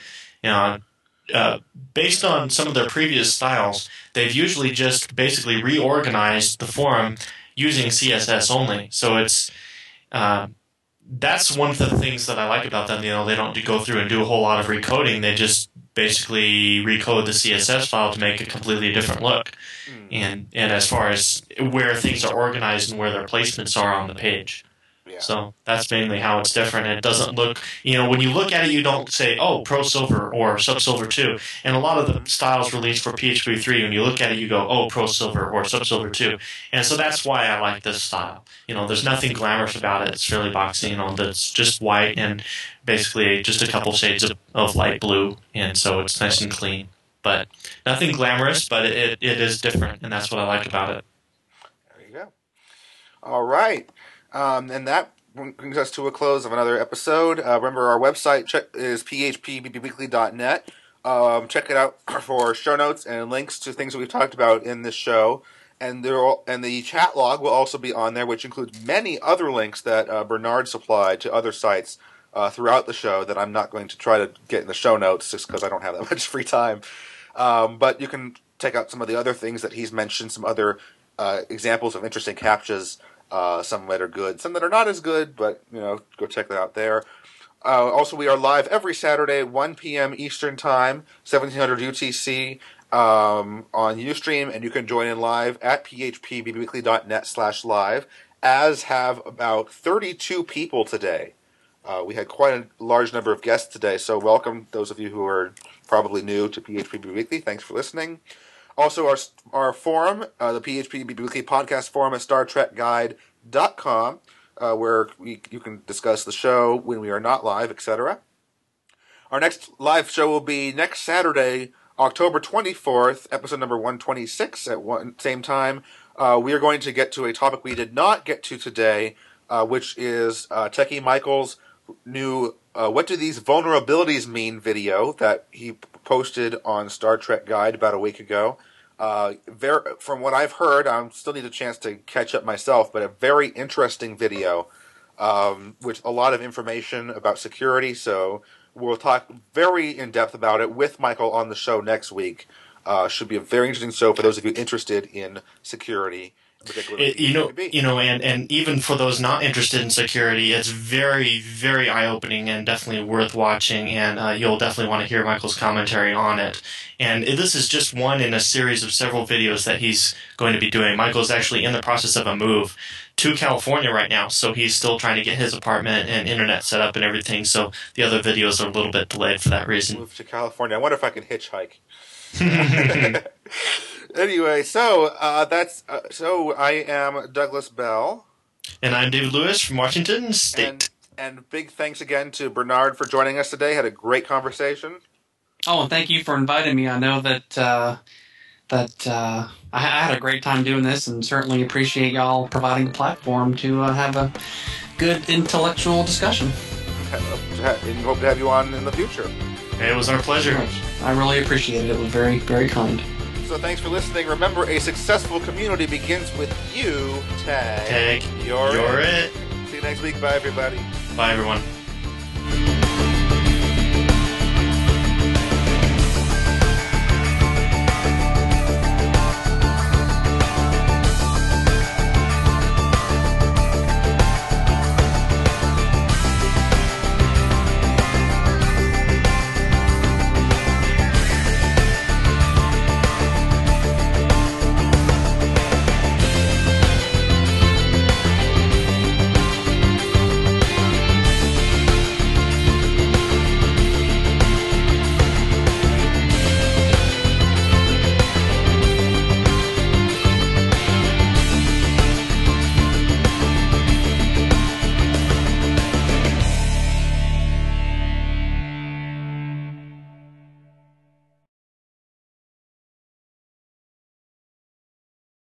based on some of their previous styles, they've usually just basically reorganized the forum using CSS only. So it's that's one of the things that I like about them. They don't go through and do a whole lot of recoding. They just basically recode the CSS file to make a completely different look. And as far as where things are organized and where their placements are on the page. Yeah. So that's mainly how it's different. It doesn't look, when you look at it, you don't say, oh, Pro Silver or Sub Silver 2. And a lot of the styles released for PHP 3, when you look at it, you go, oh, Pro Silver or Sub Silver 2. And so that's why I like this style. There's nothing glamorous about it. It's fairly boxy, it's just white and basically just a couple shades of light blue. And so it's nice and clean. But nothing glamorous, but it is different. And that's what I like about it. There you go. All right. And that brings us to a close of another episode. Remember, our website is phpbbweekly.net. Check it out for show notes and links to things that we've talked about in this show. And the chat log will also be on there, which includes many other links that Bernard supplied to other sites throughout the show that I'm not going to try to get in the show notes just because I don't have that much free time. But you can check out some of the other things that he's mentioned, some other examples of interesting CAPTCHAs. Some that are good, some that are not as good, but go check that out there. Also, we are live every Saturday, 1 p.m. Eastern Time, 1700 UTC on Ustream, and you can join in live at phpbbweekly.net/live, as have about 32 people today. We had quite a large number of guests today, so welcome those of you who are probably new to PHP Weekly. Thanks for listening. Also, our forum, the PHP Weekly Podcast Forum at StarTrekGuide.com, where you can discuss the show when we are not live, etc. Our next live show will be next Saturday, October 24th, episode number 126 at same time. We are going to get to a topic we did not get to today, which is Techie Michael's new What Do These Vulnerabilities Mean video that he posted on Star Trek Guide about a week ago. From what I've heard, I still need a chance to catch up myself, but a very interesting video with a lot of information about security. So we'll talk very in depth about it with Michael on the show next week. Should be a very interesting show for those of you interested in security. And even for those not interested in security, it's very, very eye-opening and definitely worth watching, and you'll definitely want to hear Michael's commentary on it. And this is just one in a series of several videos that he's going to be doing. Michael's actually in the process of a move to California right now, so he's still trying to get his apartment and internet set up and everything, so the other videos are a little bit delayed for that reason. Move to California. I wonder if I can hitchhike. Anyway, so I am Douglas Bell. And I'm David Lewis from Washington State. And big thanks again to Bernard for joining us today. Had a great conversation. Oh, and thank you for inviting me. I know that I had a great time doing this, and certainly appreciate y'all providing a platform to have a good intellectual discussion. And hope to have you on in the future. It was our pleasure. I really appreciate it. It was very, very kind. So thanks for listening. Remember, a successful community begins with you. Tag. You're it. See you next week. Bye, everybody. Bye, everyone.